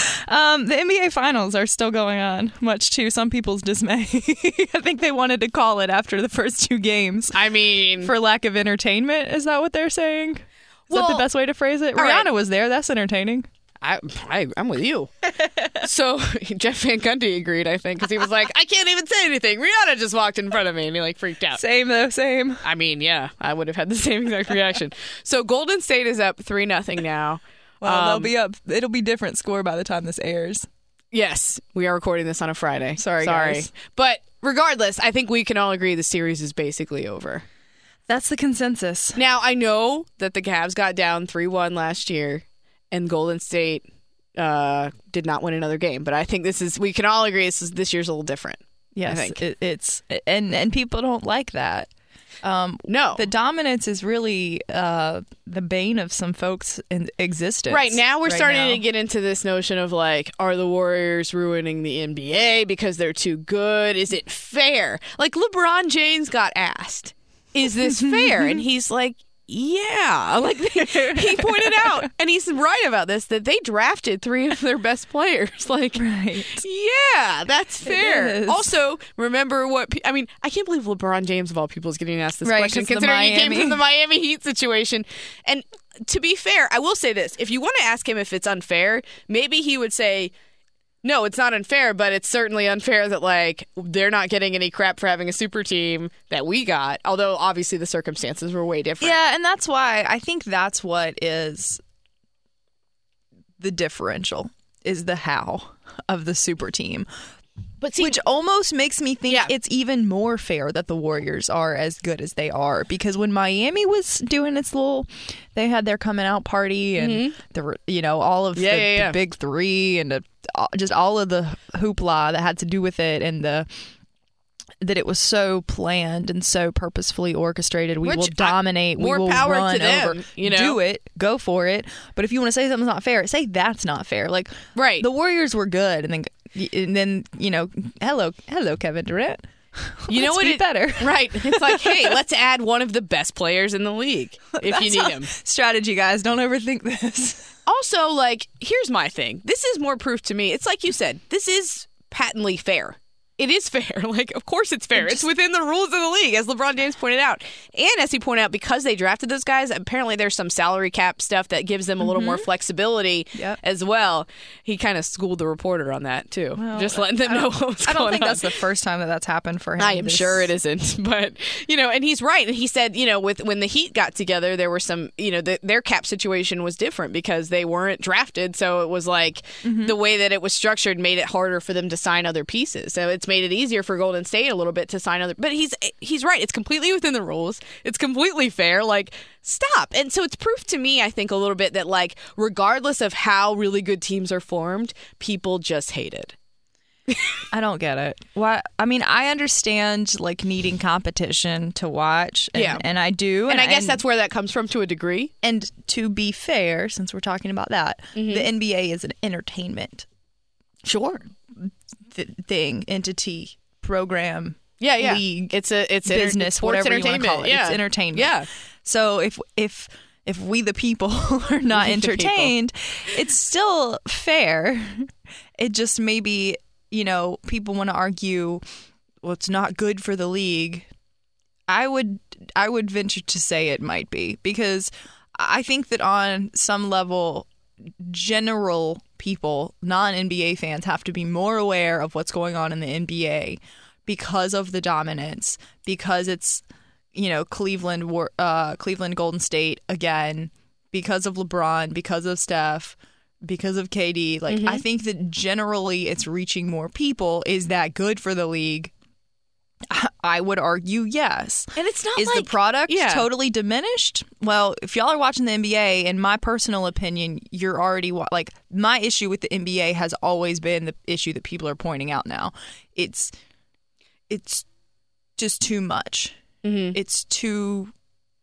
NBA Finals are still going on, much to some people's dismay. I think they wanted to call it after the first 2 games. I mean... For lack of entertainment, is that what they're saying? Is that the best way to phrase it? Rihanna was there. That's entertaining. I'm with you. So Jeff Van Gundy agreed, I think, because he was like, I can't even say anything. Rihanna just walked in front of me, and he freaked out. Same though, same. I mean, yeah, I would have had the same exact reaction. So Golden State is up 3-0 now. Well, they'll be up. It'll be different score by the time this airs. Yes, we are recording this on a Friday. Sorry, guys. But regardless, I think we can all agree the series is basically over. That's the consensus. Now, I know that the Cavs got down 3-1 last year, and Golden State did not win another game. But I think we can all agree this year's a little different. Yes, I think. It's and people don't like that. No. The dominance is really the bane of some folks' existence. Right, now we're starting to get into this notion of are the Warriors ruining the NBA because they're too good? Is it fair? LeBron James got asked, is this fair? And he's like, yeah. He pointed out, and he's right about this, that they drafted 3 of their best players. Right. Yeah, that's fair. Also, remember I can't believe LeBron James, of all people, is getting asked this question, considering he came from the Miami Heat situation. And to be fair, I will say this. If you want to ask him if it's unfair, maybe he would say, no, it's not unfair, but it's certainly unfair that, they're not getting any crap for having a super team that we got, although obviously the circumstances were way different. Yeah, and that's why I think that's what is the differential, is the how of the super team. But see, which almost makes me think it's even more fair that the Warriors are as good as they are, because when Miami was doing its they had their coming out party and all of the big 3 and just all of the hoopla that had to do with it, and that it was so planned and so purposefully orchestrated. We will dominate. We will run over. Do it. Go for it. But if you want to say something's not fair, say that's not fair. Right. The Warriors were good, and then hello Kevin Durant. You know what? Better. Right. It's hey, let's add one of the best players in the league if you need him. Strategy, guys. Don't overthink this. Also, here's my thing. This is more proof to me. It's like you said, this is patently fair. It is fair. Of course it's fair. It's within the rules of the league, as LeBron James pointed out. And as he pointed out, because they drafted those guys, apparently there's some salary cap stuff that gives them a little more flexibility as well. He kind of schooled the reporter on that, too. Well, just letting them know what was going on. I don't think that's the first time that's happened for him. I am sure it isn't. But, and he's right. And he said, when the Heat got together, there were some, their cap situation was different because they weren't drafted. So it was the way that it was structured made it harder for them to sign other pieces. So it's made it easier for Golden State a little bit to sign other, but he's right. It's completely within the rules. It's completely fair. Stop. And so it's proof to me, I think, a little bit that regardless of how really good teams are formed, people just hate it. I don't get it. Why? I mean, I understand needing competition to watch, and I do, and I guess that's where that comes from to a degree. And to be fair, since we're talking about that, the NBA is an entertainment. Sure. Entity, program, league, it's business, whatever you want to call it. It's entertainment. Yeah. So if we the people are not entertained, it's still fair. It just maybe people want to argue, well, it's not good for the league. I would venture to say it might be, because I think that on some level, general people, non-NBA fans, have to be more aware of what's going on in the NBA because of the dominance, because it's Cleveland, Golden State again, because of LeBron, because of Steph, because of KD. I think that generally it's reaching more people. Is that good for the league? I would argue yes. And it's not Is like... the product yeah. totally diminished? Well, if y'all are watching the NBA, in my personal opinion, you're already... Like, my issue with the NBA has always been the issue that people are pointing out now. It's just too much. Mm-hmm. It's too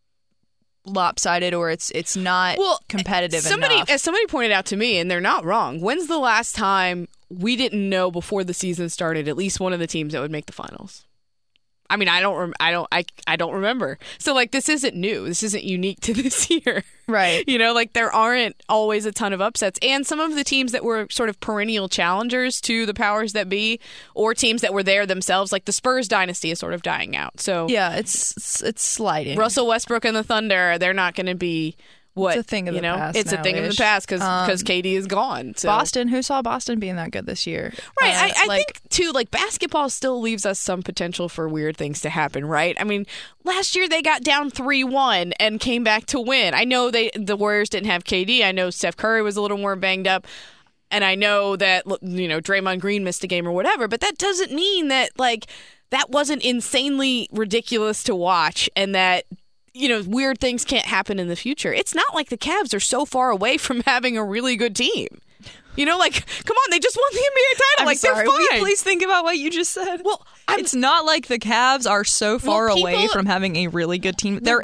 lopsided, or it's not competitive enough. As somebody pointed out to me, and they're not wrong, when's the last time we didn't know before the season started at least one of the teams that would make the finals? I mean, I don't remember. So like, this isn't new. This isn't unique to this year. Right. You know, like there aren't always a ton of upsets. And some of the teams that were sort of perennial challengers to the powers that be, or teams that were there themselves, like the Spurs dynasty is sort of dying out. So yeah, it's sliding. Russell Westbrook and the Thunder, they're not going to be what, it's a thing of the past. It's a thing of the past because KD is gone. So. Boston, who saw Boston being that good this year? Right. I think, too, like basketball still leaves us some potential for weird things to happen, right? I mean, last year they got down 3-1 and came back to win. I know the Warriors didn't have KD. I know Steph Curry was a little more banged up. And I know that, you know, Draymond Green missed a game or whatever. But that doesn't mean that, like, that wasn't insanely ridiculous to watch and that, you know, weird things can't happen in the future. It's not like the Cavs are so far away from having a really good team. You know, like, come on, they just won the NBA title. They're fine. Will you please think about what you just said? Well, it's not like the Cavs are so far away from having a really good team. They're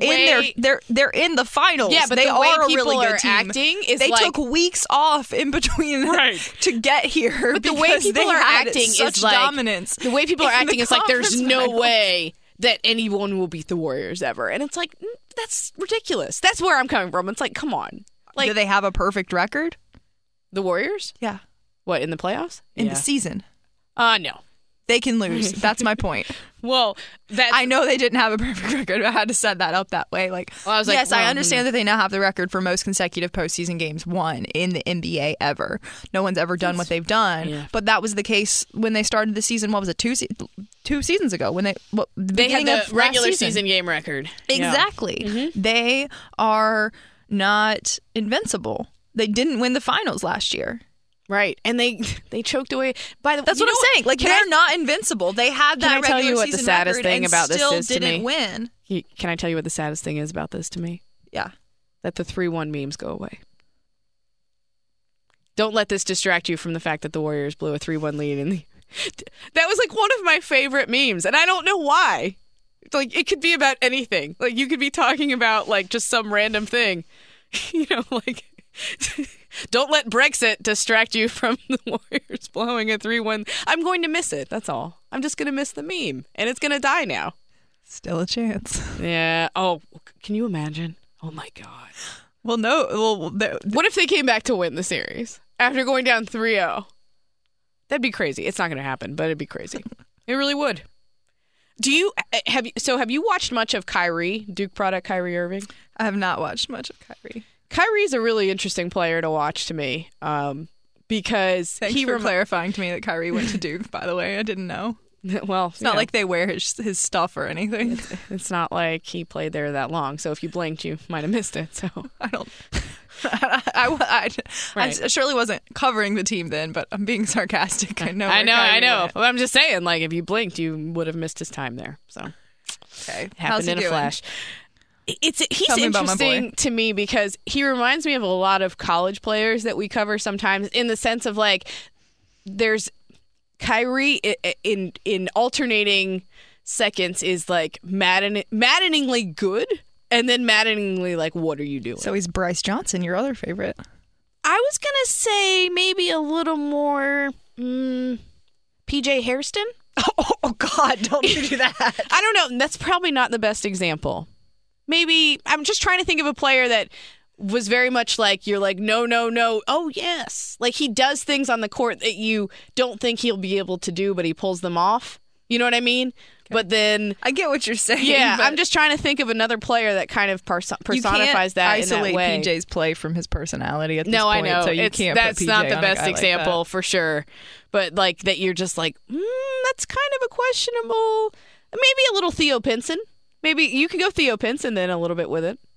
in the finals. Yeah, but they the way are a people really are good team. acting is they like, took weeks off in between to get here. But the way people are acting such is like dominance. The way people are acting is like there's no finals. way that anyone will beat the Warriors ever, and it's like that's ridiculous. That's where I'm coming from. It's like, come on. Like, do they have a perfect record? The Warriors? Yeah. What, in the playoffs? In the season? No. They can lose. That's my point. Well, I know they didn't have a perfect record. I had to set that up that way. Like, well, I was like, yes, I understand that they now have the record for most consecutive postseason games won in the NBA ever. No one's ever done what they've done. Yeah. But that was the case when they started the season. What was it? Two seasons ago when they had the regular season game record. Exactly. Yeah. Mm-hmm. They are not invincible. They didn't win the finals last year. Right, and they choked away. That's what I'm saying. Like, they're not invincible. They had that regular season record. Can I tell you what the saddest thing about this is to me? Didn't win. Can I tell you what the saddest thing is about this to me? Yeah, that the 3-1 memes go away. Don't let this distract you from the fact that the Warriors blew a 3-1 lead. That was like one of my favorite memes, and I don't know why. Like, it could be about anything. Like, you could be talking about like just some random thing, you know, like. Don't let Brexit distract you from the Warriors blowing a 3-1. I'm going to miss it. That's all. I'm just going to miss the meme. And it's going to die now. Still a chance. Yeah. Oh, can you imagine? Oh, my God. Well, no. What if they came back to win the series after going down 3-0? That'd be crazy. It's not going to happen, but it'd be crazy. It really would. Have you watched much of Kyrie, Duke product Kyrie Irving? I have not watched much of Kyrie. Kyrie's a really interesting player to watch to me because Thanks for clarifying to me that Kyrie went to Duke, by the way. I didn't know. Well, it's not like they wear his stuff or anything. It's not like he played there that long, so if you blinked, you might have missed it. So I don't... I surely wasn't covering the team then, but I'm being sarcastic. I know. Well, I'm just saying, like, if you blinked, you would have missed his time there. So okay, happened in a flash. He's interesting to me because he reminds me of a lot of college players that we cover sometimes, in the sense of like there's Kyrie in alternating seconds is like maddeningly good, and then maddeningly like, what are you doing? So he's Bryce Johnson, your other favorite. I was gonna say maybe a little more PJ Hairston. Oh God, don't you do that. I don't know. That's probably not the best example. Maybe I'm just trying to think of a player that was very much like, you're like, no. Oh, yes. Like, he does things on the court that you don't think he'll be able to do, but he pulls them off. You know what I mean? Okay. But then... I get what you're saying. Yeah, I'm just trying to think of another player that kind of personifies that in that way. You can't isolate PJ's play from his personality at this point. No, I know. So you can't that's put PJ not the on best a guy example, like for sure. But, like, that you're just like, that's kind of a questionable... Maybe a little Theo Pinson. Maybe you could go Theo Pinson then a little bit with it.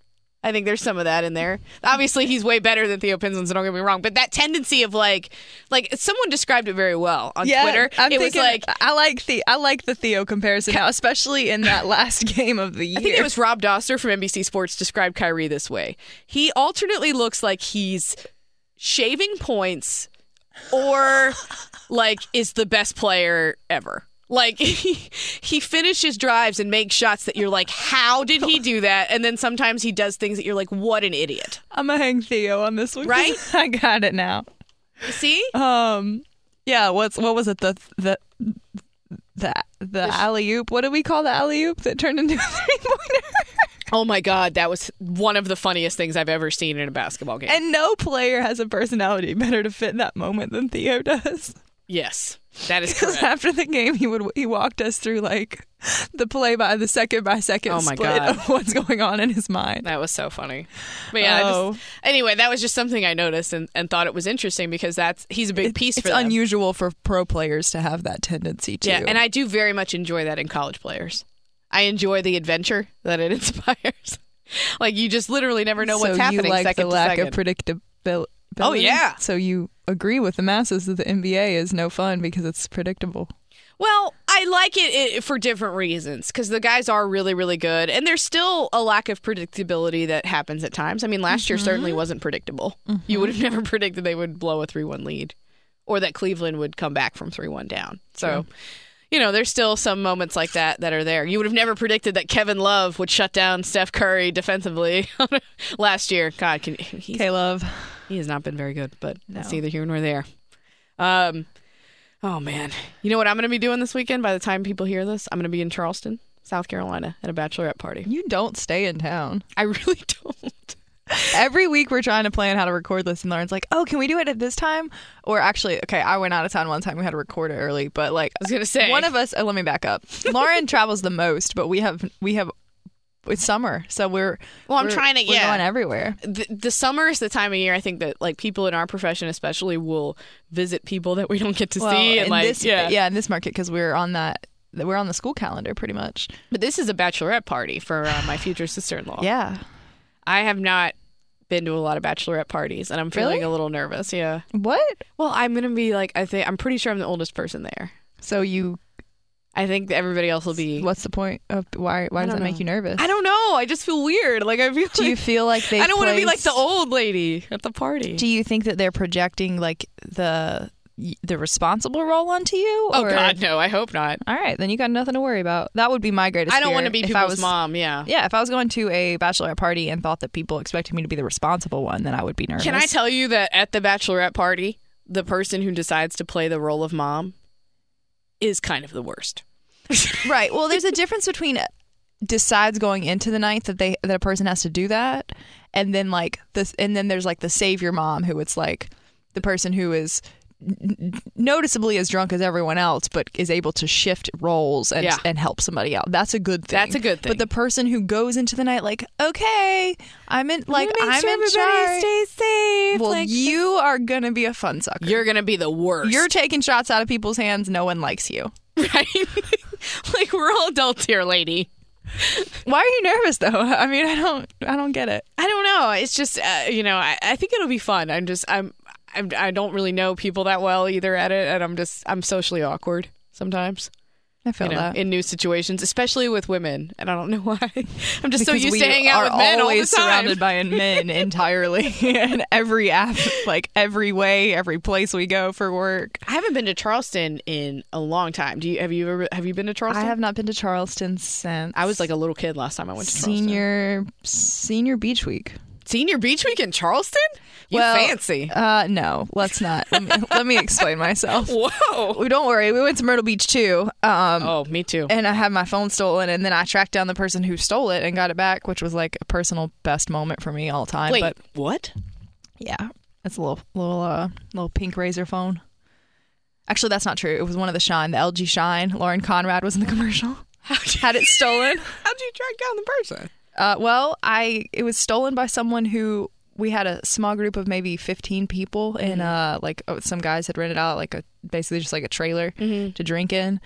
I think there's some of that in there. Obviously, he's way better than Theo Pinson, so don't get me wrong. But that tendency of like someone described it very well on Twitter. Was like I like the Theo comparison now, especially in that last game of the year. I think it was Rob Doster from NBC Sports described Kyrie this way. He alternately looks like he's shaving points or like is the best player ever. Like, he finishes drives and makes shots that you're like, how did he do that? And then sometimes he does things that you're like, what an idiot. I'm going to hang Theo on this one. Right? I got it now. You see? Yeah, what was it? The alley-oop? What do we call the alley-oop that turned into a three-pointer? Oh, my God. That was one of the funniest things I've ever seen in a basketball game. And no player has a personality better to fit that moment than Theo does. Yes, that is correct. After the game, he walked us through like the second by second split of what's going on in his mind. That was so funny. But yeah, anyway, that was just something I noticed and thought it was interesting because he's a big piece for them. It's unusual for pro players to have that tendency too. Yeah, and I do very much enjoy that in college players. I enjoy the adventure that it inspires. Like you just literally never know what's happening. So you like second the lack second. of predictability. Oh, yeah. So you agree with the masses that the NBA is no fun because it's predictable. Well, I like it for different reasons because the guys are really, really good. And there's still a lack of predictability that happens at times. I mean, last year certainly wasn't predictable. You would have never predicted they would blow a 3-1 lead or that Cleveland would come back from 3-1 down. So, there's still some moments like that are there. You would have never predicted that Kevin Love would shut down Steph Curry defensively last year. God, K-Love. He has not been very good, but that's neither here nor there. Oh, man. You know what I'm going to be doing this weekend by the time people hear this? I'm going to be in Charleston, South Carolina at a bachelorette party. You don't stay in town. I really don't. Every week we're trying to plan how to record this, and Lauren's like, oh, can we do it at this time? Or actually, okay, I went out of town one time. We had to record it early, but like, I was going to say. One of us, let me back up. Lauren travels the most, but we have it's summer, so we're going everywhere. The summer is the time of year I think that like people in our profession especially will visit people that we don't get to see. And in this market because we're on the school calendar pretty much. But this is a bachelorette party for my future sister-in-law. Yeah. I have not been to a lot of bachelorette parties, and I'm feeling a little nervous. Yeah. What? Well, I'm gonna be like I'm pretty sure I'm the oldest person there. So I think everybody else will be. What's the point of why does that make you nervous? I don't know. I just feel weird. Like I feel. Do you feel like they? I don't want to be like the old lady at the party. Do you think that they're projecting like the responsible role onto you? Oh God, no! I hope not. All right, then you got nothing to worry about. That would be my greatest fear. I don't want to be people's mom. Yeah. Yeah. If I was going to a bachelorette party and thought that people expected me to be the responsible one, then I would be nervous. Can I tell you that at the bachelorette party, the person who decides to play the role of mom is kind of the worst. Right. Well, there's a difference between decides going into the night that a person has to do that, and then like this, and then there's like the savior mom who it's like the person who is noticeably as drunk as everyone else, but is able to shift roles and help somebody out. That's a good thing. That's a good thing. But the person who goes into the night like, okay, I'm in charge. Stays safe. Well, you are gonna be a fun sucker. You're gonna be the worst. You're taking shots out of people's hands. No one likes you. Right? Like we're all adults here, lady. Why are you nervous though? I mean, I don't get it. I don't know. It's just I think it'll be fun. I don't really know people that well either at it, and I'm socially awkward sometimes. I feel that in new situations, especially with women, and I don't know why. I'm just so used to hanging out with men all the time. Surrounded by men entirely in every every way, every place we go for work. I haven't been to Charleston in a long time. Have you been to Charleston? I have not been to Charleston since I was like a little kid last time I went to Charleston. Senior beach week. Senior beach week in Charleston? You fancy. No, let's not. Let me explain myself. Whoa. Well, don't worry. We went to Myrtle Beach too. Me too. And I had my phone stolen, and then I tracked down the person who stole it and got it back, which was like a personal best moment for me all time. Wait, but what? Yeah. It's a little pink Razor phone. Actually, that's not true. It was one of the Shine, the LG Shine. Lauren Conrad was in the commercial. Had it stolen. How'd you track down the person? It was stolen by someone who we had a small group of maybe 15 people, and some guys had rented out basically just like a trailer to drink in.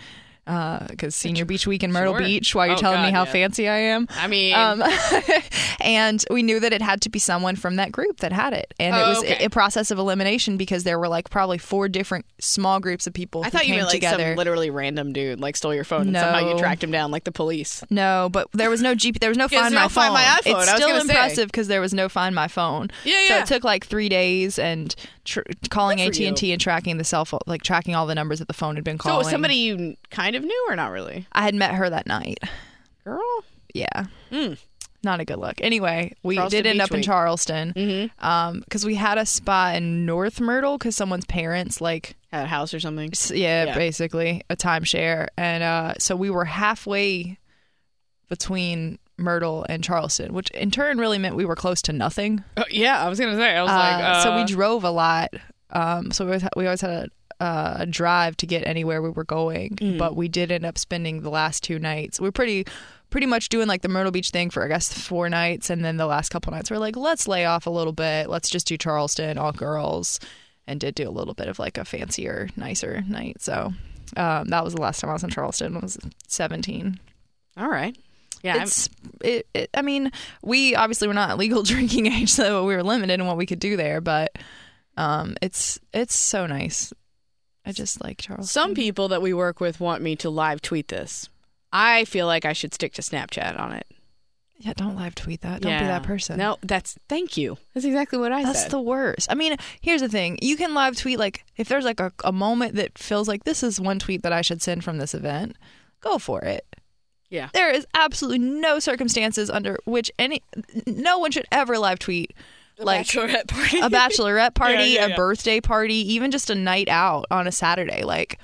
because Senior Beach Week in Myrtle Beach, while you're telling me how fancy I am. I mean... and we knew that it had to be someone from that group that had it. And it was a process of elimination because there were like probably 4 different small groups of people who came meant together. Some literally random dude like stole your phone and somehow you tracked him down like the police. No, but there was no there was no Find My Phone. It's still impressive because there was no Find My Phone. Yeah. So it took like 3 days and calling AT&T and tracking the cell phone, like tracking all the numbers that the phone had been calling. So it was somebody you kind of knew or not really? I had met her that night. Girl? Yeah. Not a good look. Anyway, we did end up in Charleston because we had a spot in North Myrtle because someone's parents like had a house or something. Yeah, basically a timeshare. And so we were halfway between Myrtle and Charleston, which in turn really meant we were close to nothing. Yeah, I was going to say. I was like... So we drove a lot. So we always had a drive to get anywhere we were going, but we did end up spending the last 2 nights. We were pretty much doing like the Myrtle Beach thing for I guess 4 nights, and then the last couple nights we're like, let's lay off a little bit, let's just do Charleston, all girls, and did do a little bit of like a fancier, nicer night. So that was the last time I was in Charleston. I was 17. All right. Yeah, I mean, we obviously were not legal drinking age, so we were limited in what we could do there, but it's so nice. I just like Charleston. Some people that we work with want me to live tweet this. I feel like I should stick to Snapchat on it. Yeah, don't live tweet that. Don't be that person. No, thank you. That's exactly what I said. That's the worst. I mean, here's the thing. You can live tweet, like, if there's like a moment that feels like this is one tweet that I should send from this event, go for it. Yeah. There is absolutely no circumstances under which no one should ever live tweet like bachelorette party. A bachelorette party, yeah. a birthday party, even just a night out on a Saturday. Like,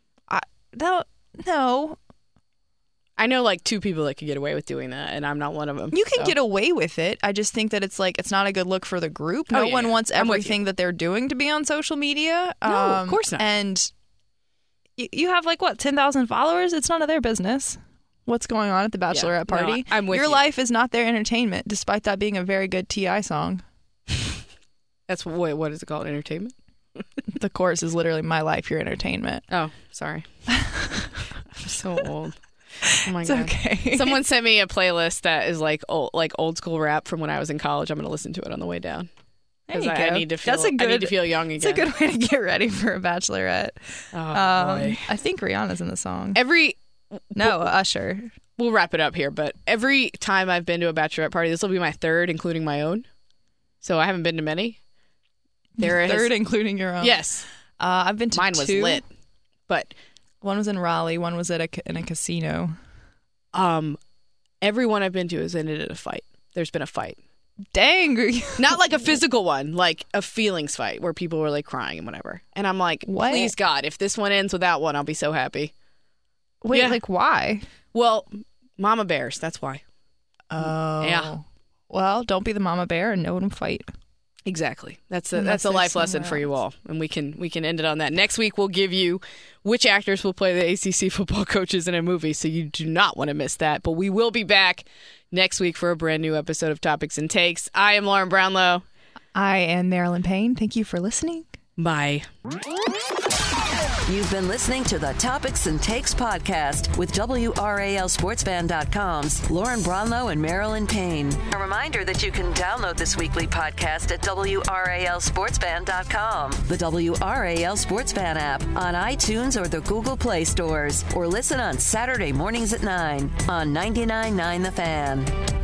no. I know like 2 people that could get away with doing that, and I'm not one of them. You can get away with it. I just think that it's like it's not a good look for the group. No one wants everything that they're doing to be on social media. No, of course not. And you have like 10,000 followers. It's none of their business what's going on at the bachelorette party. No, I'm with Your you. life is not their entertainment, despite that being a very good T.I. song. That's what is it called? Entertainment? The chorus is literally "My life, your entertainment." Oh, sorry. I'm so old. Oh my God. Okay. Someone sent me a playlist that is like old school rap from when I was in college. I'm going to listen to it on the way down. There you I go. need to feel. I need to feel young again. It's a good way to get ready for a bachelorette. Oh boy. I think Rihanna's in the song. Usher. We'll wrap it up here, but every time I've been to a bachelorette party, this will be my 3rd, including my own. So I haven't been to many. Third, including your own. Yes. I've been to 2. Mine was lit, but one was in Raleigh. One was in a casino. Every one I've been to has ended in a fight. There's been a fight. Dang. Not like a physical one, like a feelings fight where people were like crying and whatever. And I'm like, what? Please God, if this one ends with that one, I'll be so happy. Wait, like why? Well, mama bears. That's why. Oh. Yeah. Well, don't be the mama bear and no one fight. Exactly. That's a life lesson for you all, and we can end it on that. Next week we'll give you which actors will play the ACC football coaches in a movie, so you do not want to miss that. But we will be back next week for a brand new episode of Topics and Takes. I am Lauren Brownlow. I am Marilyn Payne. Thank you for listening. Bye. You've been listening to the Topics and Takes podcast with WRALSportsFan.com's Lauren Brownlow and Marilyn Payne. A reminder that you can download this weekly podcast at WRALSportsFan.com, the WRAL Sports Fan app, on iTunes or the Google Play stores, or listen on Saturday mornings at 9 on 99.9 The Fan.